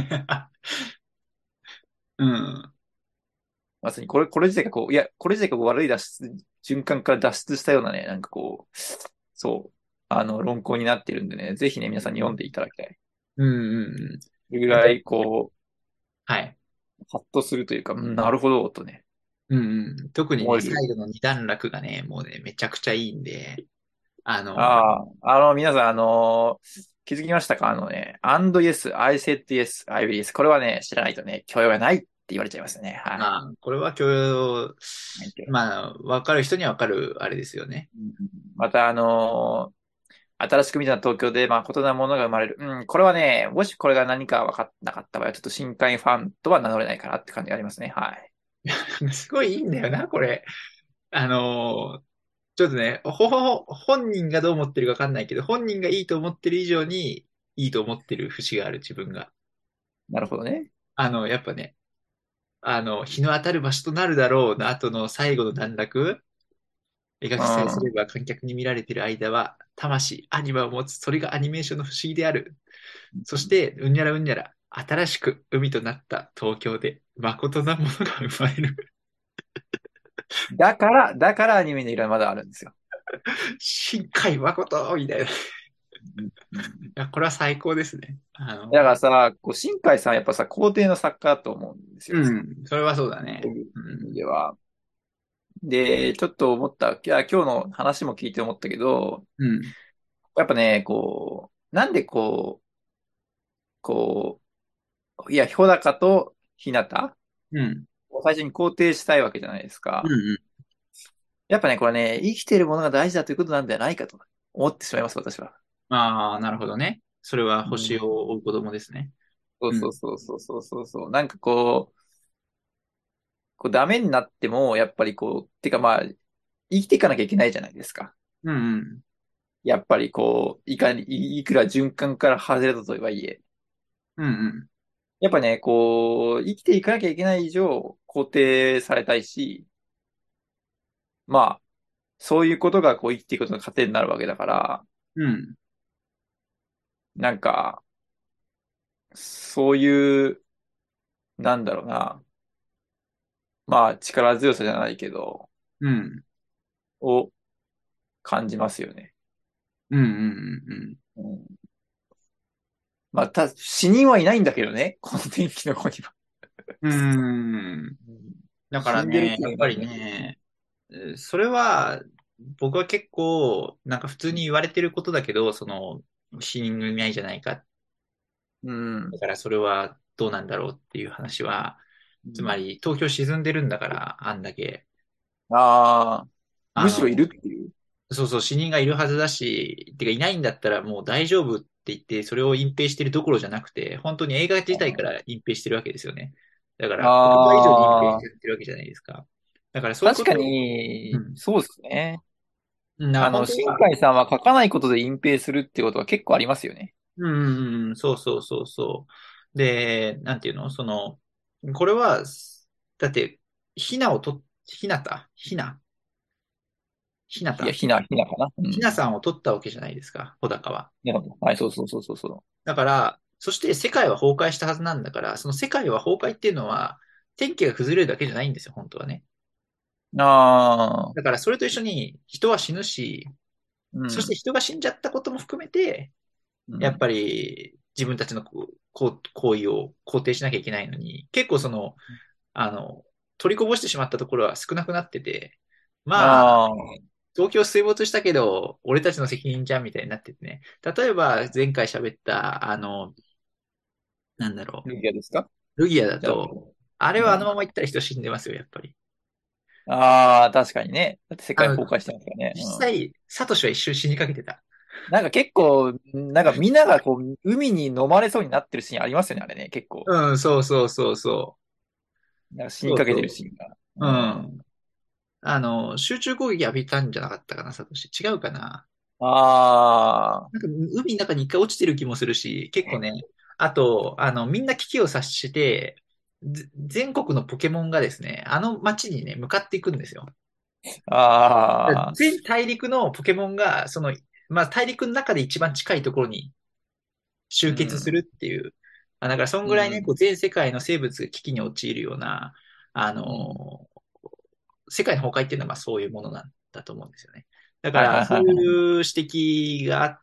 Speaker 1: うん。
Speaker 2: まさにこれ自体がこう、いや、これ自体がこう悪い循環から脱出したようなね、なんかこう、そう、論考になっているんでね、ぜひね、皆さんに読んでいただきたい。
Speaker 1: うん。うん。
Speaker 2: それぐ
Speaker 1: なんか、
Speaker 2: らい、こ
Speaker 1: はい。
Speaker 2: う、ハッとするというか、うんなるほど、とね、
Speaker 1: うんうん。特にね、
Speaker 2: 思える。
Speaker 1: 最後の二段落がね、もうね、めちゃくちゃいいんで、 あの、
Speaker 2: ああ、皆さん、気づきましたかand yes, I said yes, I will yes. これはね、知らないとね、教養がないって言われちゃいますね。はい。
Speaker 1: まあ、これは許容、
Speaker 2: はい。
Speaker 1: まあ、わかる人にはわかる、あれですよね。
Speaker 2: うん。また、新しく見た東京で、まあ、異なるものが生まれる。うん、これはね、もしこれが何か分かってなかった場合は、ちょっと深海ファンとは名乗れないかなって感じがありますね。はい。
Speaker 1: すごいいいんだよな、これ。あの、ちょっとね、本人がどう思ってるかわかんないけど、本人がいいと思ってる以上にいいと思ってる節がある自分が。
Speaker 2: なるほどね。
Speaker 1: やっぱね、日の当たる場所となるだろうな、後の最後の段落、描
Speaker 2: う
Speaker 1: きさえすれ
Speaker 2: ん。
Speaker 1: ば観客に見られている間は、魂、アニマを持つ、それがアニメーションの不思議である。そして、うんにゃらうんにゃら、新しく海となった東京で、誠なものが生まれる。
Speaker 2: だからアニメの色はまだあるんですよ。
Speaker 1: 深海誠みたいな。い
Speaker 2: うんうん。
Speaker 1: や、これは最高ですね。
Speaker 2: だからさ、新海さんやっぱさ、皇帝の作家だと思うんですよ。
Speaker 1: うん、それはそうだね。
Speaker 2: そういう
Speaker 1: うん、
Speaker 2: 意味では。で、ちょっと思った、今日の話も聞いて思ったけど、
Speaker 1: うん、
Speaker 2: やっぱね、なんでいや、穂高と日向
Speaker 1: うん、
Speaker 2: を最初に肯定したいわけじゃないです
Speaker 1: うん、
Speaker 2: か。
Speaker 1: うん。
Speaker 2: やっぱね、これね、生きているものが大事だということなんではないかと思ってしまいます、私は。
Speaker 1: ああ、なるほどね。それは
Speaker 2: う
Speaker 1: 星
Speaker 2: ん。
Speaker 1: を追う子供ですね。
Speaker 2: そうそう
Speaker 1: うん、
Speaker 2: そうそうそうそうそう。なんかダメになっても、やっぱりてかまあ、生きていかなきゃいけないじゃないですか。
Speaker 1: うん、うん、
Speaker 2: やっぱりいくら循環から外れたとはいえ。
Speaker 1: うん、うん、
Speaker 2: やっぱね、生きていかなきゃいけない以上、肯定されたいし、まあ、そういうことが生きていくことの糧になるわけだから、
Speaker 1: うん、
Speaker 2: なんか、そういう、なんだろうな、まあ、力強さじゃないけど、
Speaker 1: うん、
Speaker 2: を感じますよね。
Speaker 1: うん、うん、うん。
Speaker 2: うん。まあ、死人はいないんだけどね、この天気の子には。
Speaker 1: うん。
Speaker 2: うん。
Speaker 1: だから
Speaker 2: 死んでる
Speaker 1: ね、
Speaker 2: 人はい
Speaker 1: やっぱり
Speaker 2: ないんだけど。
Speaker 1: ね、それは、僕は結構、なんか普通に言われてることだけど、死人のいないじゃないか。
Speaker 2: うん。
Speaker 1: だからそれはどうなんだろうっていう話は、
Speaker 2: うん。
Speaker 1: つまり東京沈んでるんだから、あんだけ。
Speaker 2: ああ、むしろいる
Speaker 1: あの、
Speaker 2: っていう。
Speaker 1: そうそう、死人がいるはずだし、てかいないんだったらもう大丈夫って言って、それを隠蔽してるどころじゃなくて、本当に映画自体から隠蔽してるわけですよね。だから、言葉以上に隠蔽し
Speaker 2: ああ、
Speaker 1: ちゃってるわけじゃないですか。だからそういう
Speaker 2: 確か
Speaker 1: ことを、う
Speaker 2: に、
Speaker 1: ん。
Speaker 2: そうですね。
Speaker 1: だから本当は、
Speaker 2: 新海さんは書かないことで隠蔽するってことは結構ありますよね。
Speaker 1: うんうんうん、そうそうそうそう。で、なんていうのこれは、だって、ひなたひなひな
Speaker 2: いや、
Speaker 1: た
Speaker 2: ひなかな。うん。
Speaker 1: ひなさんを取ったわけじゃないですか、穂高は。
Speaker 2: はい、そうそうそうそうそ
Speaker 1: だから、そして世界は崩壊したはずなんだから、その世界は崩壊っていうのは、天気が崩れるだけじゃないんですよ、本当はね。
Speaker 2: う。ああ、
Speaker 1: だからそれと一緒に人は死ぬし、そして
Speaker 2: うん、
Speaker 1: 人が死んじゃったことも含めて、
Speaker 2: うん。
Speaker 1: やっぱり自分たちの行為を肯定しなきゃいけないのに、結構あの、取りこぼしてしまったところは少なくなってて、まあ、
Speaker 2: ああ、
Speaker 1: 東京水没したけど、俺たちの責任じゃんみたいになっててね。例えば、前回喋った、なんだろ
Speaker 2: ルギアですか？
Speaker 1: う、ルギアだ
Speaker 2: じゃなくて。
Speaker 1: と、あれ
Speaker 2: うん。
Speaker 1: はあのまま行ったら人死んでますよ、やっぱり。
Speaker 2: ああ、確かにね。だって世界
Speaker 1: あの、
Speaker 2: 崩壊してますからね。うん。
Speaker 1: 実際、サトシは一瞬死にかけてた。
Speaker 2: なんか結構、なんかみんなが海に飲まれそうになってるシーンありますよね、あれね、結構。
Speaker 1: うん、そうそうそうそ
Speaker 2: なんか死
Speaker 1: う。そう
Speaker 2: にかけてる
Speaker 1: そ
Speaker 2: シーンが。
Speaker 1: う。う
Speaker 2: うん。
Speaker 1: ん。集中攻撃浴びたんじゃなかったかな、サトシ。違うかな。
Speaker 2: ああ、
Speaker 1: なんか、海の中に一回落ちてる気もするし、結構ね、あと、みんな危機を察して、全国のポケモンがですね、あの街にね、向かっていくんですよ。
Speaker 2: ああ、
Speaker 1: 全大陸のポケモンが、まあ、大陸の中で一番近いところに集結す
Speaker 2: うん、
Speaker 1: るっていう。だから、そんぐらいね、
Speaker 2: うん、
Speaker 1: 全世界の生物が危機に陥るような、あ
Speaker 2: うん。
Speaker 1: の、世界の崩壊っていうのはまあそういうものなんだと思うんですよね。だから、
Speaker 2: はいはい
Speaker 1: そう
Speaker 2: はいはい。
Speaker 1: いう指摘があって、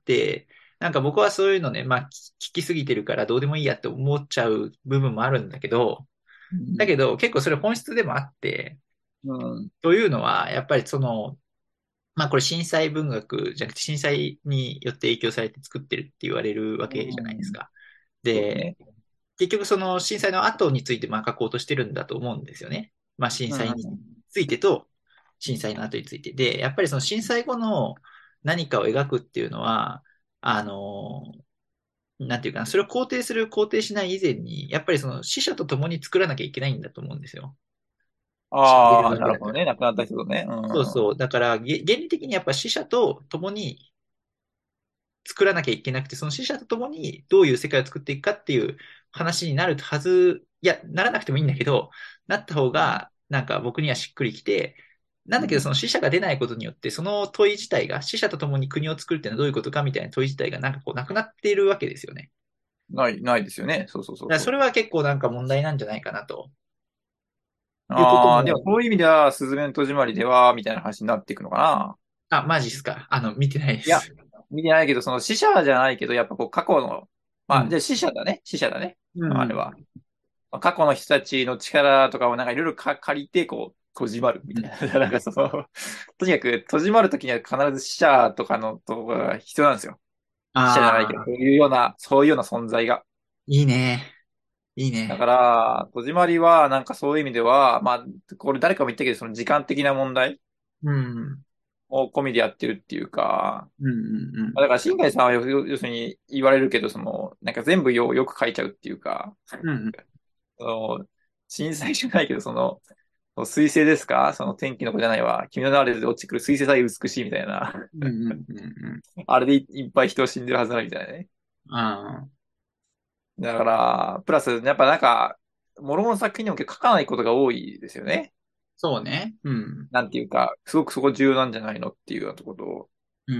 Speaker 1: なんか僕はそういうのね、まあ、聞きすぎてるからどうでもいいやって思っちゃう部分もあるんだけど、
Speaker 2: うん、
Speaker 1: だけど結構それ本質でもあって、
Speaker 2: うん、
Speaker 1: というのは、やっぱりまあこれ震災文学じゃなくて震災によって影響されて作ってるって言われるわけじゃないです
Speaker 2: うん。
Speaker 1: か。で、
Speaker 2: そうですね。
Speaker 1: 結局その震災の後についてまあ書こうとしてるんだと思うんですよね。まあ震
Speaker 2: う
Speaker 1: 災に
Speaker 2: ん。
Speaker 1: ついてと震災の後について。で、やっぱりその震災後の何かを描くっていうのは、あの、なんていうかな、それを肯定する、肯定しない以前に、やっぱりその死者と共に作らなきゃいけないんだと思うんですよ。死んでる
Speaker 2: ああ、
Speaker 1: わけだから。
Speaker 2: なるほどね。亡くなった人とね。うん。
Speaker 1: そうそう。だから、原理的にやっぱ死者と共に作らなきゃいけなくて、その死者と共にどういう世界を作っていくかっていう話になるはず、いや、ならなくてもいいんだけど、なった方が、なんか僕にはしっくりきて、なんだけど、その
Speaker 2: うん。
Speaker 1: 死者が出ないことによって、その問い自体が、死者と共に国を作るっていうのはどういうことかみたいな問い自体が、なんかこう、なくなっているわけですよね。
Speaker 2: ないですよね。そうそうそ
Speaker 1: だからそれ
Speaker 2: うそう。
Speaker 1: は結構なんか問題なんじゃないかなということ
Speaker 2: ああ、でも
Speaker 1: も、
Speaker 2: そういう意味では、すずめの戸締まりでは、みたいな話になっていくのかな。
Speaker 1: あ、マジっすか。見てないで
Speaker 2: いや、
Speaker 1: す。
Speaker 2: 見てないけど、その死者じゃないけど、やっぱこう過去の、まあ、じゃ
Speaker 1: うん。
Speaker 2: あ死者だね。死者だね。
Speaker 1: うん。
Speaker 2: あれは。まあ過去の人たちの力とかをなんかいろいろ借りて、こう、戸締まるみ
Speaker 1: うん。
Speaker 2: たいな。なんかその、とにかく戸締まるときには必ず死者とかのとこが必要なんですよ。死者じゃないけど、
Speaker 1: ああ、
Speaker 2: そういうような存在が。
Speaker 1: いいね。いい
Speaker 2: だか
Speaker 1: ね。
Speaker 2: ら、戸締まりは、なんかそういう意味では、まあ、これ誰かも言ったけど、その時間的な問題
Speaker 1: うん。
Speaker 2: を込みでやってるっていうか、
Speaker 1: うんうんうん。
Speaker 2: だから、新海さんは要するに言われるけど、その、なんか全部よく書いちゃうっていうか、
Speaker 1: うんうん。
Speaker 2: その、震災じゃないけど、水星ですかその天気の子じゃないわ。君の名はで落ちてくる水星さえ美しいみたいな。
Speaker 1: うんうんうんうん。
Speaker 2: あれでいっぱい人を死んでるはずだみたいなね。
Speaker 1: ああ、
Speaker 2: だから、プラス、やっぱなんか、諸々の作品にも結構書かないことが多いですよね。
Speaker 1: そうね。うん。
Speaker 2: なんていうか、すごくそこ重要なんじゃないのっていうようなところ。
Speaker 1: うん。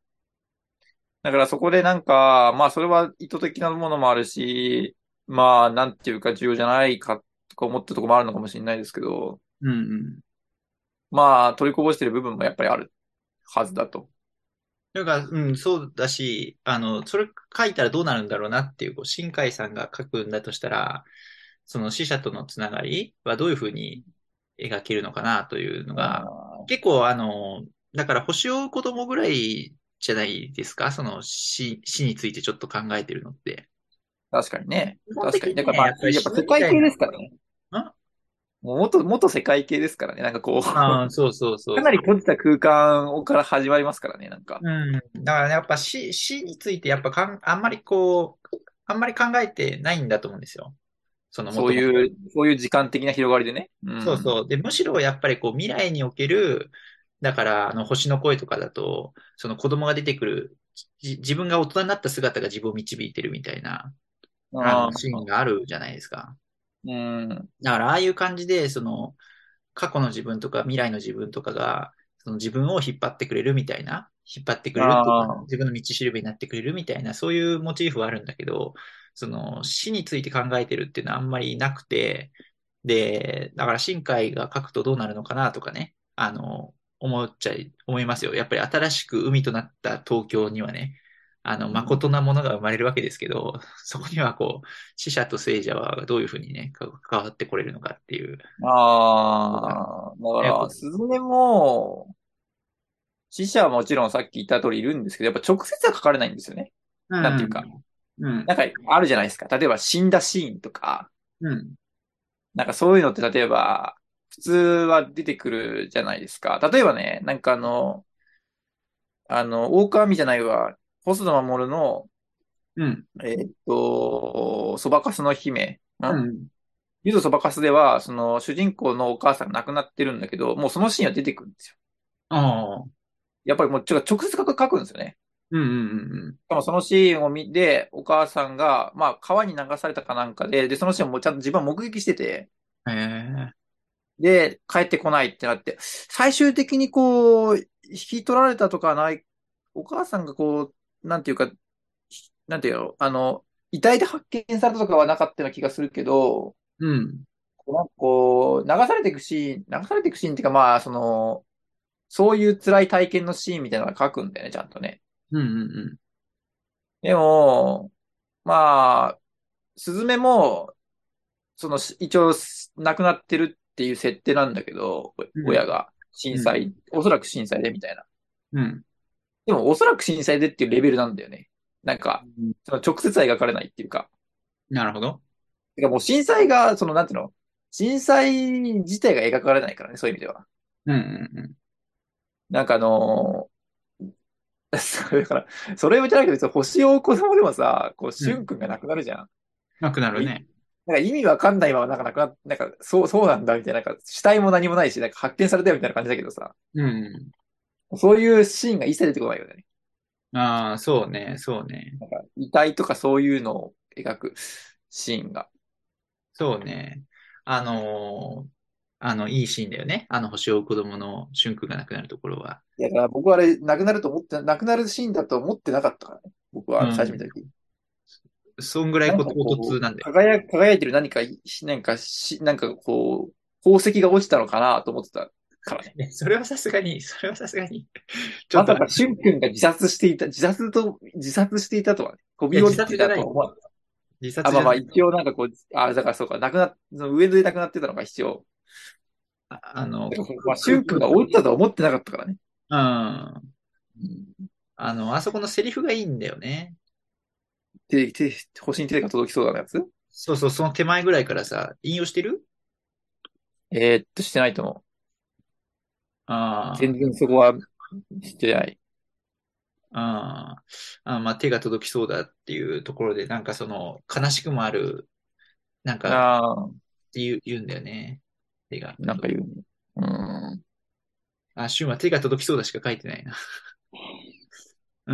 Speaker 2: だからそこでなんか、まあそれは意図的なものもあるし、まあなんていうか重要じゃないかとか思ったところもあるのかもしれないですけど、
Speaker 1: うんうん。
Speaker 2: まあ取りこぼしてる部分もやっぱりあるはずだと。
Speaker 1: というか、うん、そうだし、それ書いたらどうなるんだろうなっていう、新海さんが書くんだとしたら、その死者とのつながりはどういうふうに描けるのかなというのが、
Speaker 2: あ
Speaker 1: 結構、だから星を追う子供ぐらいじゃないですか、その死についてちょっと考えてるのって。
Speaker 2: 確かにね。
Speaker 1: 基本
Speaker 2: 確かに。
Speaker 1: 的にね、
Speaker 2: だからまあ、
Speaker 1: やっぱり死
Speaker 2: やっぱ
Speaker 1: ぬみたいな、
Speaker 2: 世界系ですからね。もう元世界系ですからね。なんかこう
Speaker 1: ああー、そうそうそ
Speaker 2: か
Speaker 1: うそう。
Speaker 2: なり閉じた空間から始まりますからね。なんか。
Speaker 1: うん。だからねやっぱ死についてやっぱあんまりあんまり考えてないんだと思うんですよ。そのもともと。
Speaker 2: そういう時間的な広がりでね。うん。
Speaker 1: そうそう。で、むしろやっぱり未来における、だから星の声とかだと、その子供が出てくる、自分が大人になった姿が自分を導いてるみたいな、
Speaker 2: あ
Speaker 1: シーン
Speaker 2: あ、
Speaker 1: があるじゃないですか。
Speaker 2: うん。
Speaker 1: だからああいう感じで、過去の自分とか未来の自分とかが、その自分を引っ張ってくれるみたいな、引っ張ってくれるっていうか、
Speaker 2: ああ、
Speaker 1: 自分の道しるべになってくれるみたいな、そういうモチーフはあるんだけど、その死について考えてるっていうのはあんまりなくて、で、だから新海が書くとどうなるのかなとかね、思いますよ。やっぱり新しく海となった東京にはね、
Speaker 2: うん。
Speaker 1: 誠なものが生まれるわけですけど、そこには死者と生者はどういうふうにね、関わってこれるのかっていうのが、
Speaker 2: ああ、だか
Speaker 1: ね、
Speaker 2: ら、スズメも、死者はもちろんさっき言った通りいるんですけど、やっぱ直接は書かれないんですよね。
Speaker 1: うん、
Speaker 2: なんていうか。
Speaker 1: うん、
Speaker 2: なんか、あるじゃないですか。例えば死んだシーンとか、
Speaker 1: うん、
Speaker 2: なんかそういうのって例えば、普通は出てくるじゃないですか。例えばね、なんか大川じゃないわ、細田守の、
Speaker 1: うん、
Speaker 2: そばかすの姫、
Speaker 1: うん。
Speaker 2: ゆずそばかすでは、その主人公のお母さんが亡くなってるんだけど、もうそのシーンは出てくるんですよ。
Speaker 1: ああ、
Speaker 2: やっぱりもう直接書くんですよね。
Speaker 1: うん、うん、
Speaker 2: しかもそのシーンを見て、お母さんが、まあ川に流されたかなんかで、そのシーンをもうちゃんと自分は目撃してて、
Speaker 1: うん。へえ、
Speaker 2: で、帰ってこないってなって、最終的にこう、引き取られたとかはない、お母さんがこう、なんていうか、なんていうの、遺体で発見されたとかはなかったような気がするけど、
Speaker 1: うん、
Speaker 2: なんかこう、流されていくシーンっていうか、まあ、そういう辛い体験のシーンみたいなのが書くんだよね、ちゃんとね。
Speaker 1: うん、うん、
Speaker 2: でも、まあ、スズメも、一応、亡くなってるっていう設定なんだけど、
Speaker 1: うん、
Speaker 2: 親が、
Speaker 1: うん、
Speaker 2: おそらく震災でみたいな。
Speaker 1: うん。
Speaker 2: でもおそらく震災でっていうレベルなんだよね。なんか、その直接は描かれないっていうか。
Speaker 1: なるほど。
Speaker 2: てかもう震災が、なんていうの、震災自体が描かれないからね、そういう意味では。
Speaker 1: うんうんうん。
Speaker 2: なんかそれだから、それじゃなくて別に星を追う子供でもさ、こう、しゅん
Speaker 1: うん。
Speaker 2: くんが亡くなるじゃん。
Speaker 1: なくな
Speaker 2: もうい
Speaker 1: るね。
Speaker 2: なんか意味わかんないまま、なんかなくな、なんか、そうなんだ、みたいな、なんか、死体も何もないし、なんか発見されたよみたいな感じだけどさ、
Speaker 1: うん。
Speaker 2: そういうシーンが一切出てこないよね。
Speaker 1: ああ、そうね、そうね。
Speaker 2: なんか、遺体とかそういうのを描くシーンが。
Speaker 1: そうね。いいシーンだよね。星を追う子供の俊君が亡くなるところは。
Speaker 2: だから僕はあれ、亡くなるシーンだと思ってなかったからね。僕は
Speaker 1: う
Speaker 2: 最初見た
Speaker 1: ん。
Speaker 2: 時。
Speaker 1: そんぐらい
Speaker 2: なんか
Speaker 1: こう唐突
Speaker 2: こう、
Speaker 1: なんだよ。
Speaker 2: 輝いてる何か、なんかこう、宝石が落ちたのかなと思ってたからね。
Speaker 1: それはさすがに、それはさすがに、ちょっと、
Speaker 2: まさか、しゅんくんが自殺していたとはね、飛
Speaker 1: いや、自
Speaker 2: び降りて
Speaker 1: 殺じゃない。
Speaker 2: たとは思わな
Speaker 1: 自
Speaker 2: あ、まあまあ、
Speaker 1: 殺じゃない。
Speaker 2: 一応なんかこう、あ、だからそうか、その上で亡くなってたのが一応。
Speaker 1: あ、あの、く、
Speaker 2: だからまあ、しゅんくん
Speaker 1: く、
Speaker 2: が落ちたとは思ってなかったからね。
Speaker 1: うん。
Speaker 2: うん。
Speaker 1: あそこのセリフがいいんだよね。
Speaker 2: 星に手が届きそうだなやつ。
Speaker 1: そうそう、その手前ぐらいからさ、引用してる。
Speaker 2: してないと思う。
Speaker 1: あ
Speaker 2: 全然そこはしてない。
Speaker 1: あ、まあ、手が届きそうだっていうところで、なんかその、悲しくもある、なんか、って
Speaker 2: ああ、
Speaker 1: 言うんだよね。手が届く。
Speaker 2: なんか言うね。うん。
Speaker 1: シュンは手が届きそうだしか書いてないな。うん。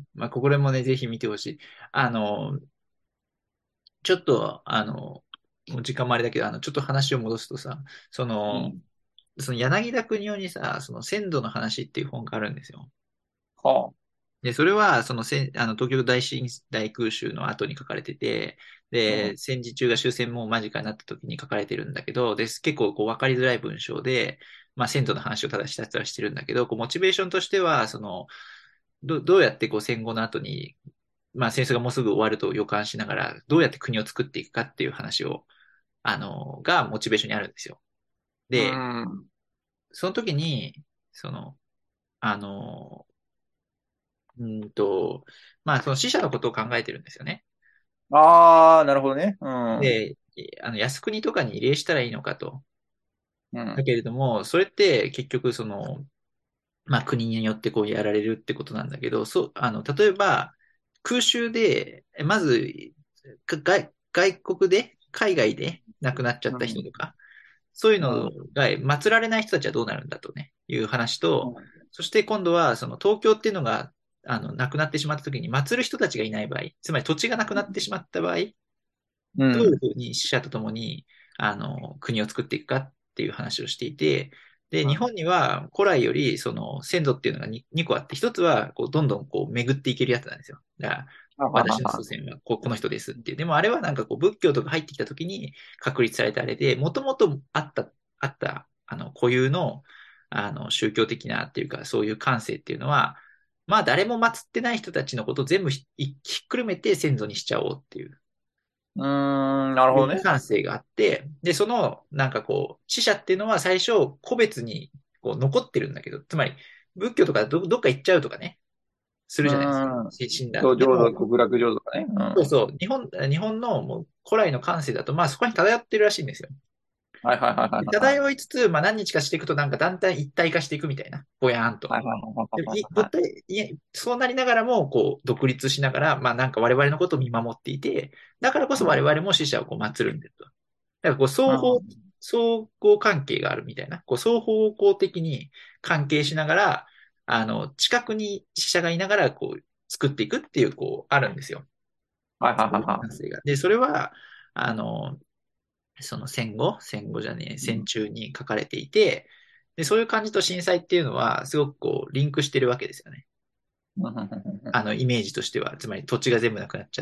Speaker 1: まあ、これもね、ぜひ見てほしい。あの、ちょっと、もう時間もあれだけど、ちょっと話を戻すとさ、その、
Speaker 2: うん。
Speaker 1: その柳田国男にさ、その先祖の話っていう本があるんですよ。
Speaker 2: は
Speaker 1: で、それは、その東京大空襲の後に書かれてて、で、
Speaker 2: あ。
Speaker 1: 戦時中が終戦も間近になった時に書かれてるんだけど、で、結構こう分かりづらい文章で、まあ、先祖の話をただしたりはしてるんだけど、こう、モチベーションとしては、どうやってこう戦後の後に、まあ、戦争がもうすぐ終わると予感しながら、どうやって国を作っていくかっていう話を、がモチベーションにあるんですよ。
Speaker 2: う
Speaker 1: で、
Speaker 2: ん。
Speaker 1: その時に、その、あの、うんと、まあ、その死者のことを考えてるんですよね。
Speaker 2: ああ、なるほどね。うん。
Speaker 1: で、靖国とかに慰霊したらいいのかと。
Speaker 2: うん。
Speaker 1: だけれども、それって結局まあ国によってこうやられるってことなんだけど、例えば、空襲で、まず、外国で、海外で亡くなっちゃった人
Speaker 2: うん。
Speaker 1: とか、そういうの
Speaker 2: うん。
Speaker 1: が祀られない人たちはどうなるんだとね、いう話と、
Speaker 2: うん。
Speaker 1: そして今度は、その東京っていうのが、なくなってしまった時に祀る人たちがいない場合、つまり土地がなくなってしまった場合、どういう
Speaker 2: うん。
Speaker 1: ふうに死者とともに、国を作っていくかっていう話をしていて、で、日本には古来より、その、先祖っていうのが2個あって、1つは、こう、どんどんこう、巡っていけるやつなんですよ。だから、
Speaker 2: ははは
Speaker 1: 私の祖
Speaker 2: は。
Speaker 1: 先はこの人ですっていう。でもあれはなんかこう、仏教とか入ってきた時に確立されたあれで、もともとあった、固有の、宗教的なっていうか、そういう感性っていうのは、まあ、誰も祀ってない人たちのことを全部ひっくるめて先祖にしちゃおうっていう。
Speaker 2: うーん、なるほどね。
Speaker 1: 感性があって、で、なんかこう、死者っていうのは最初、個別にこう残ってるんだけど、つまり、仏教とかどっか行っちゃうとかね、する
Speaker 2: う
Speaker 1: じゃないですか。
Speaker 2: ーん。
Speaker 1: 死んだ後。で
Speaker 2: 浄土、
Speaker 1: も、
Speaker 2: 極楽浄土とかね。うん。
Speaker 1: そうそう、日本のもう古来の感性だと、まあそこに漂ってるらしいんですよ。
Speaker 2: はいはいはいはい
Speaker 1: で
Speaker 2: はい。
Speaker 1: 漂いつつ、まあ何日かしていくと、なんかだんだん一体化していくみたいな、ぼやーんと。
Speaker 2: はいはいはい
Speaker 1: でも
Speaker 2: はいはい。
Speaker 1: 絶対、そうなりながらも、こう、独立しながら、まあなんか我々のことを見守っていて、だからこそ我々も死者をこう祀るんだと。だからこう相互関係があるみたいな、こう双方向的に関係しながら、近くに死者がいながら、こう、作っていくっていう、こう、あるんですよ。
Speaker 2: はいはい
Speaker 1: そういう
Speaker 2: はいはい。
Speaker 1: 感性が。で、それは、あの、その戦後じゃねえ、戦
Speaker 2: うん。
Speaker 1: 中に書かれていて、で、そういう感じと震災っていうのは、すごくこう、リンクしてるわけですよね。イメージとしては、つまり土地が全部なくなっちゃって、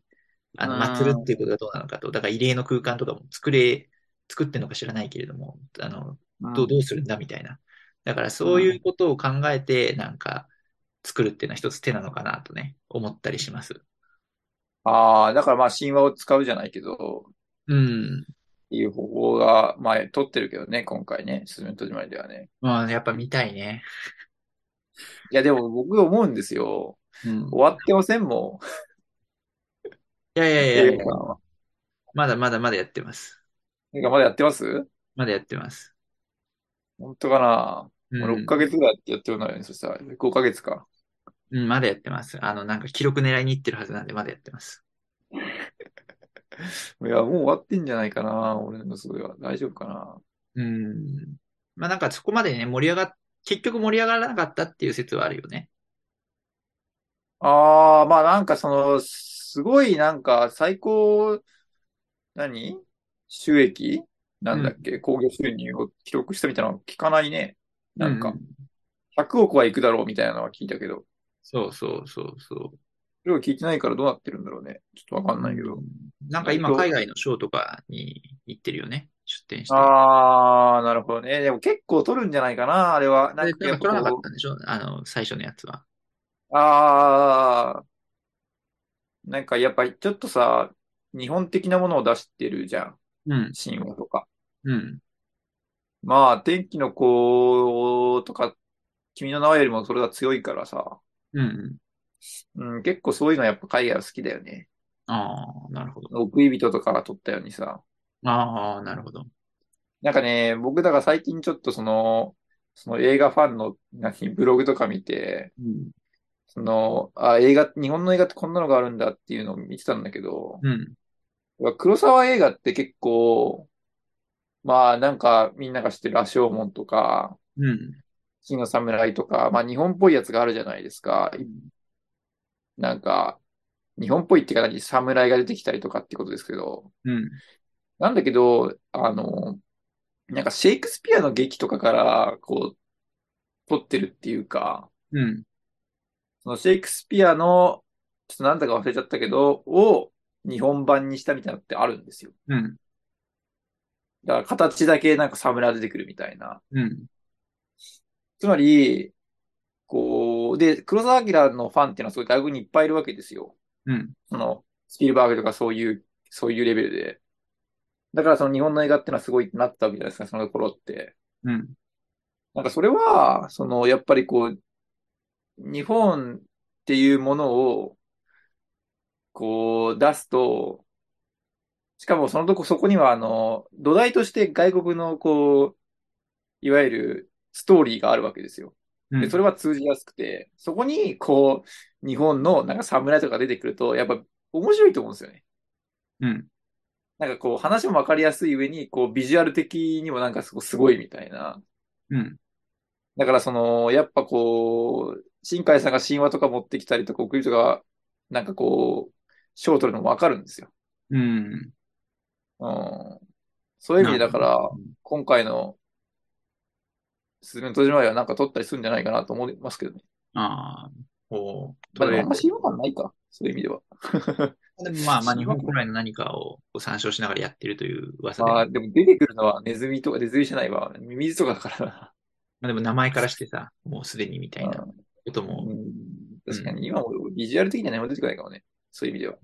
Speaker 2: う
Speaker 1: 祭るっていう
Speaker 2: ん。
Speaker 1: ことがどうなのかと、だから慰霊の空間とかも作ってんのか知らないけれども、どうするんだみたいな。だからそういう
Speaker 2: うん。
Speaker 1: ことを考えて、なんか、作るっていうのは一つ手なのかなとね、思ったりします。
Speaker 2: ああ、だからまあ神話を使うじゃないけど、
Speaker 1: うん。
Speaker 2: っていう方法が、まあ取ってるけどね、今回ね、すずめの戸締まりではね。
Speaker 1: まあ、やっぱ見たいね。
Speaker 2: いや、でも僕思うんですよ。
Speaker 1: うん。
Speaker 2: 終わってませんも
Speaker 1: いやいや
Speaker 2: ん、
Speaker 1: いやいや、
Speaker 2: 映画館は。
Speaker 1: まだまだまだやってます。
Speaker 2: 映画まだやってます？
Speaker 1: まだやってます。
Speaker 2: 本当かな？もう6
Speaker 1: うん。
Speaker 2: ヶ月ぐらいやってるのよね。そしたら5ヶ月か。
Speaker 1: うん、まだやってます。なんか記録狙いに行ってるはずなんで、まだやってます。
Speaker 2: いや、もう終わってんじゃないかな。俺のそれは。大丈夫かな。
Speaker 1: うん。まあなんかそこまでね、結局盛り上がらなかったっていう説はあるよね。
Speaker 2: ああ、まあなんかすごいなんか最高、何収益なん
Speaker 1: うん。
Speaker 2: だっけ興行収入を記録したみたいなの聞かないね。なんか、
Speaker 1: うんうん。
Speaker 2: 100億はいくだろうみたいなのは聞いたけど、
Speaker 1: そうそうそうそ
Speaker 2: それを聞いてないからどうなってるんだろうね。ちょっとわかん
Speaker 1: う。う
Speaker 2: ないけど。
Speaker 1: ん。なんか今海
Speaker 2: 割と、
Speaker 1: 外のショーとかに行ってるよね。出展して。
Speaker 2: ああ、なるほどね。でも結構取るんじゃないかな、あれは。なん
Speaker 1: で、
Speaker 2: かやっ
Speaker 1: 多分取らなかっ
Speaker 2: ぱこ
Speaker 1: たんでしょ最初のやつは。
Speaker 2: う、ああ、なんかやっぱりちょっとさ、日本的なものを出してるじゃん。
Speaker 1: うん。
Speaker 2: 神話とか。
Speaker 1: うん。
Speaker 2: まあ、天気の子とか、君の名はよりもそれが強いからさ。
Speaker 1: うん。うん。
Speaker 2: うん、結構そういうのやっぱ海外は好きだよね。
Speaker 1: ああ、なるほど。
Speaker 2: 奥井人とかが撮ったようにさ。
Speaker 1: ああ、なるほど。
Speaker 2: なんかね、僕だから最近ちょっとその映画ファンのブログとか見て、
Speaker 1: うん。
Speaker 2: 日本の映画ってこんなのがあるんだっていうのを見てたんだけど、
Speaker 1: うん。
Speaker 2: 黒沢映画って結構、まあなんかみんなが知ってる羅生門とか、
Speaker 1: うん。
Speaker 2: 金の侍とか、まあ日本っぽいやつがあるじゃないですか。
Speaker 1: うん。
Speaker 2: なんか、日本っぽいっていうか侍が出てきたりとかってことですけど、
Speaker 1: うん。
Speaker 2: なんだけど、なんかシェイクスピアの劇とかから、こう、撮ってるっていうか、
Speaker 1: うん。
Speaker 2: そのシェイクスピアの、ちょっとなんだか忘れちゃったけど、を日本版にしたみたいなのってあるんですよ。
Speaker 1: うん。
Speaker 2: だから形だけなんか侍出てくるみたいな。
Speaker 1: うん。
Speaker 2: つまり、こう、で、黒澤明のファンっていうのはすごい外国にいっぱいいるわけですよ。
Speaker 1: うん。
Speaker 2: スピルバーグとかそういうレベルで。だからその日本の映画っていうのはすごいってなったわけじゃないですか、その頃って。
Speaker 1: うん。
Speaker 2: なんかそれは、やっぱりこう、日本っていうものを、こう、出すと、しかもそこには土台として外国のこう、いわゆるストーリーがあるわけですよ。で、そ
Speaker 1: うん。
Speaker 2: れは通じやすくて、そこにこう、日本のなんか侍とか出てくると、やっぱ面白いと思うんですよね。
Speaker 1: うん。
Speaker 2: なんかこう、話もわかりやすい上に、こう、ビジュアル的にもなんかすごいみたいな。
Speaker 1: うん。
Speaker 2: だからやっぱこう、新海さんが神話とか持ってきたりとか、送りとか、なんかこう、賞を取るのもわかるんですよ。
Speaker 1: うん。
Speaker 2: うん。そういう意味で、
Speaker 1: なるほど。
Speaker 2: だから、今回のすずめの戸締まりはなんか取ったりするんじゃないかなと思いますけどね。
Speaker 1: ああ、こう、
Speaker 2: まあで
Speaker 1: 取れる。
Speaker 2: もあんま信用感ないか。そういう意味では。
Speaker 1: でもまあまあ、日本古
Speaker 2: 信用感。
Speaker 1: 来の何かをこう参照しながらやってるという噂でも。
Speaker 2: まあでも出てくるのはネズミとか、ネズミじゃないわ。ミミズとかだからな。
Speaker 1: まあでも名前からしてさ、もうすでにみたいなことも、
Speaker 2: うん。確か
Speaker 1: うん。
Speaker 2: に今もビジュアル的には何も出てこないかもね。そういう意味では。
Speaker 1: うん、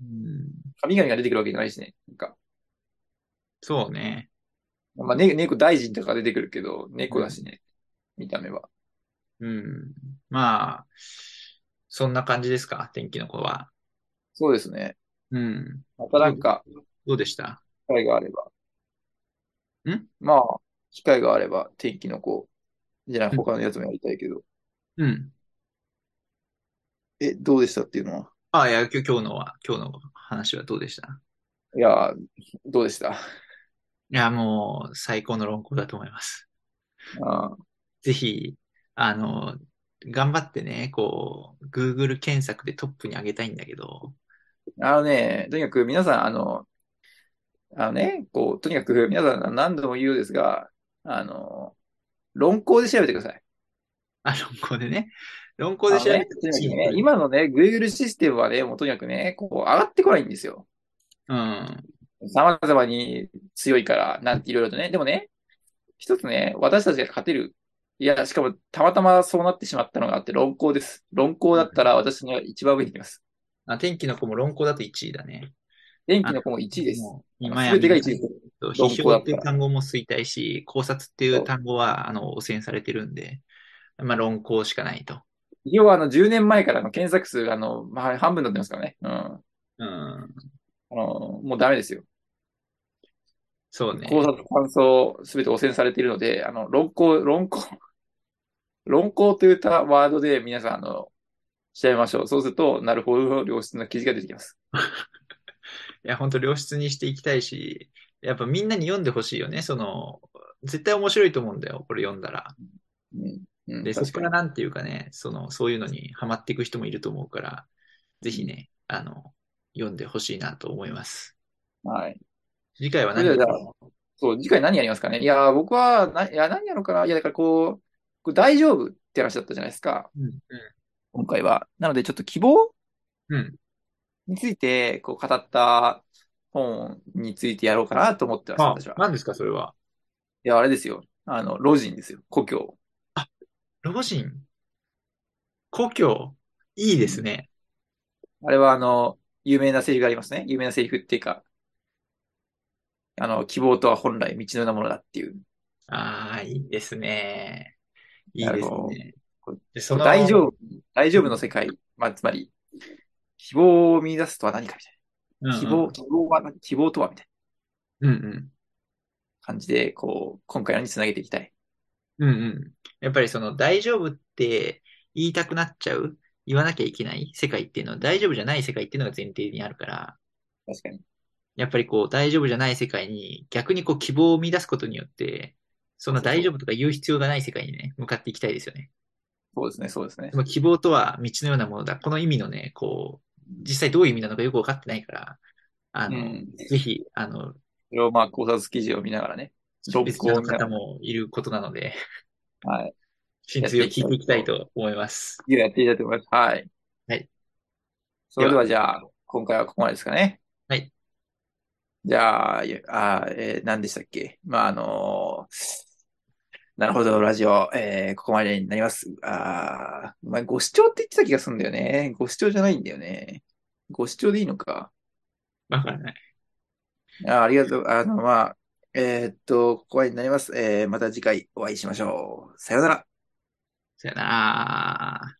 Speaker 2: 神々が出てくるわけじゃないしね。なんか、
Speaker 1: そうね。
Speaker 2: まあ、猫大臣とか出てくるけど、
Speaker 1: うん。
Speaker 2: 猫だしね。見た目は。
Speaker 1: うん。まあ、そんな感じですか、天気の子は。
Speaker 2: そうですね。
Speaker 1: うん。
Speaker 2: また
Speaker 1: どう、
Speaker 2: なんか、
Speaker 1: どうでした？
Speaker 2: 機会があれば。
Speaker 1: ん
Speaker 2: まあ、機会があれば、天気の子じゃない、
Speaker 1: うん。
Speaker 2: 他のやつもやりたいけど。
Speaker 1: うん。
Speaker 2: どうでしたっていうのは。
Speaker 1: あ、いや、今日の話はどうでした？
Speaker 2: いや、どうでした？
Speaker 1: いや、もう最高の論考だと思います。
Speaker 2: あー
Speaker 1: ぜひ、あの、頑張ってね、こう、Google 検索でトップに上げたいんだけど、
Speaker 2: とにかく皆さん、こう、とにかく皆さん何度も言うようですが、あの、論考で調べてください。
Speaker 1: 論考でね、論考で調べて
Speaker 2: とにかくね、
Speaker 1: 1位に来る。
Speaker 2: 今のね、Google システムはね、もうとにかくね、こう、上がってこないんですよ。
Speaker 1: うん、
Speaker 2: 様々に強いから、なんていろいろとね。でもね、一つね、私たちが勝てる。いや、しかも、たまたまそうなってしまったのがあって、論考です。論考だったら、私には一番上に行きます。
Speaker 1: 天気の子も論考だと1位だね。あ
Speaker 2: 電気の子も1位です。
Speaker 1: もう、今
Speaker 2: すべて
Speaker 1: やみんな、
Speaker 2: が1位です。
Speaker 1: 批
Speaker 2: 論考だったら。
Speaker 1: 評っていう単語も衰退し、考察っていう単語は、汚染されてるんで、まあ論考しかないと。
Speaker 2: 要は10年前からの検索数がまあ、半分になってますからね。うん。
Speaker 1: うん。
Speaker 2: もうダメですよ。考
Speaker 1: そうね。
Speaker 2: 察感想すべて汚染されているので、論考というワードで皆さん、調べましょう。そうすると、なるほど、良質な記事が出てきます。
Speaker 1: いや、本当良質にしていきたいし、やっぱみんなに読んでほしいよね。絶対面白いと思うんだよ。これ読んだら。
Speaker 2: うん、うん、
Speaker 1: で、そこ
Speaker 2: 確かに。
Speaker 1: からなんていうかね、そういうのにハマっていく人もいると思うから、
Speaker 2: うん、
Speaker 1: ぜひね、読んでほしいなと思います。
Speaker 2: はい。
Speaker 1: 次回は
Speaker 2: それでは、
Speaker 1: 何やる？
Speaker 2: じゃあ、そう、次回何やりますかね。いや、僕は、いや、何やろうかな。いや、だからこう大丈夫って話だったじゃないですか。
Speaker 1: うん、
Speaker 2: 今回は。なので、ちょっと希望
Speaker 1: うん。うん。
Speaker 2: について、語った本についてやろうかなと思ってます、
Speaker 1: あ、
Speaker 2: 私は。
Speaker 1: 何ですか、それは。
Speaker 2: いや、あれですよ。ロジンですよ。故郷。
Speaker 1: あ、老人、故郷、いい
Speaker 2: うん。
Speaker 1: ですね。
Speaker 2: あれは、有名なセリフがありますね。有名なセリフっていうか、希望とは本来道のようなものだっていう。
Speaker 1: ああ、いいですね。いいです
Speaker 2: あの、
Speaker 1: ね。
Speaker 2: こう
Speaker 1: で、
Speaker 2: 大丈夫、大丈
Speaker 1: うん、
Speaker 2: 夫の世界。まあ、つまり、希望を見出すとは何かみたいな。
Speaker 1: うん、うん、
Speaker 2: 希望とはみたいな
Speaker 1: うん、うん。
Speaker 2: 感じで、今回のにつなげていきたい。
Speaker 1: うんうん。やっぱり大丈夫って言いたくなっちゃう、言わなきゃいけない世界っていうのは大丈夫じゃない世界っていうのが前提にあるから、
Speaker 2: 確かに。
Speaker 1: やっぱり大丈夫じゃない世界に逆に希望を見出すことによって、その大丈
Speaker 2: そうそうそう。
Speaker 1: 夫とか言う必要がない世界にね、向かっていきたいですよね。
Speaker 2: そうですね、そうですね。
Speaker 1: その希望とは道のようなものだ。この意味のね、実際どういう意味なのかよくわかってないから、
Speaker 2: うん。
Speaker 1: ぜひ、
Speaker 2: それをまあ考察記事を見ながらね、論
Speaker 1: 別の
Speaker 2: 考を見なが
Speaker 1: 方もいることなので、
Speaker 2: ら、はい、
Speaker 1: 真髄を
Speaker 2: やっていき
Speaker 1: 聞いていきたい
Speaker 2: たいと、
Speaker 1: と思います。
Speaker 2: やっていきたいと思います。はい。
Speaker 1: はい。
Speaker 2: それで
Speaker 1: では、
Speaker 2: はじゃあ、今回はここまでですかね。
Speaker 1: はい。
Speaker 2: じゃあ、何でしたっけ。まあ、なるほど、ラジオ、ここまでになります。まあ、ご視聴って言ってた気がするんだよね。ご視聴じゃないんだよね。ご視聴でいいのか。
Speaker 1: わからない。
Speaker 2: ありがとう。まあ、ここまでになります。また次回お会いしましょう。さようなら。
Speaker 1: さよなら。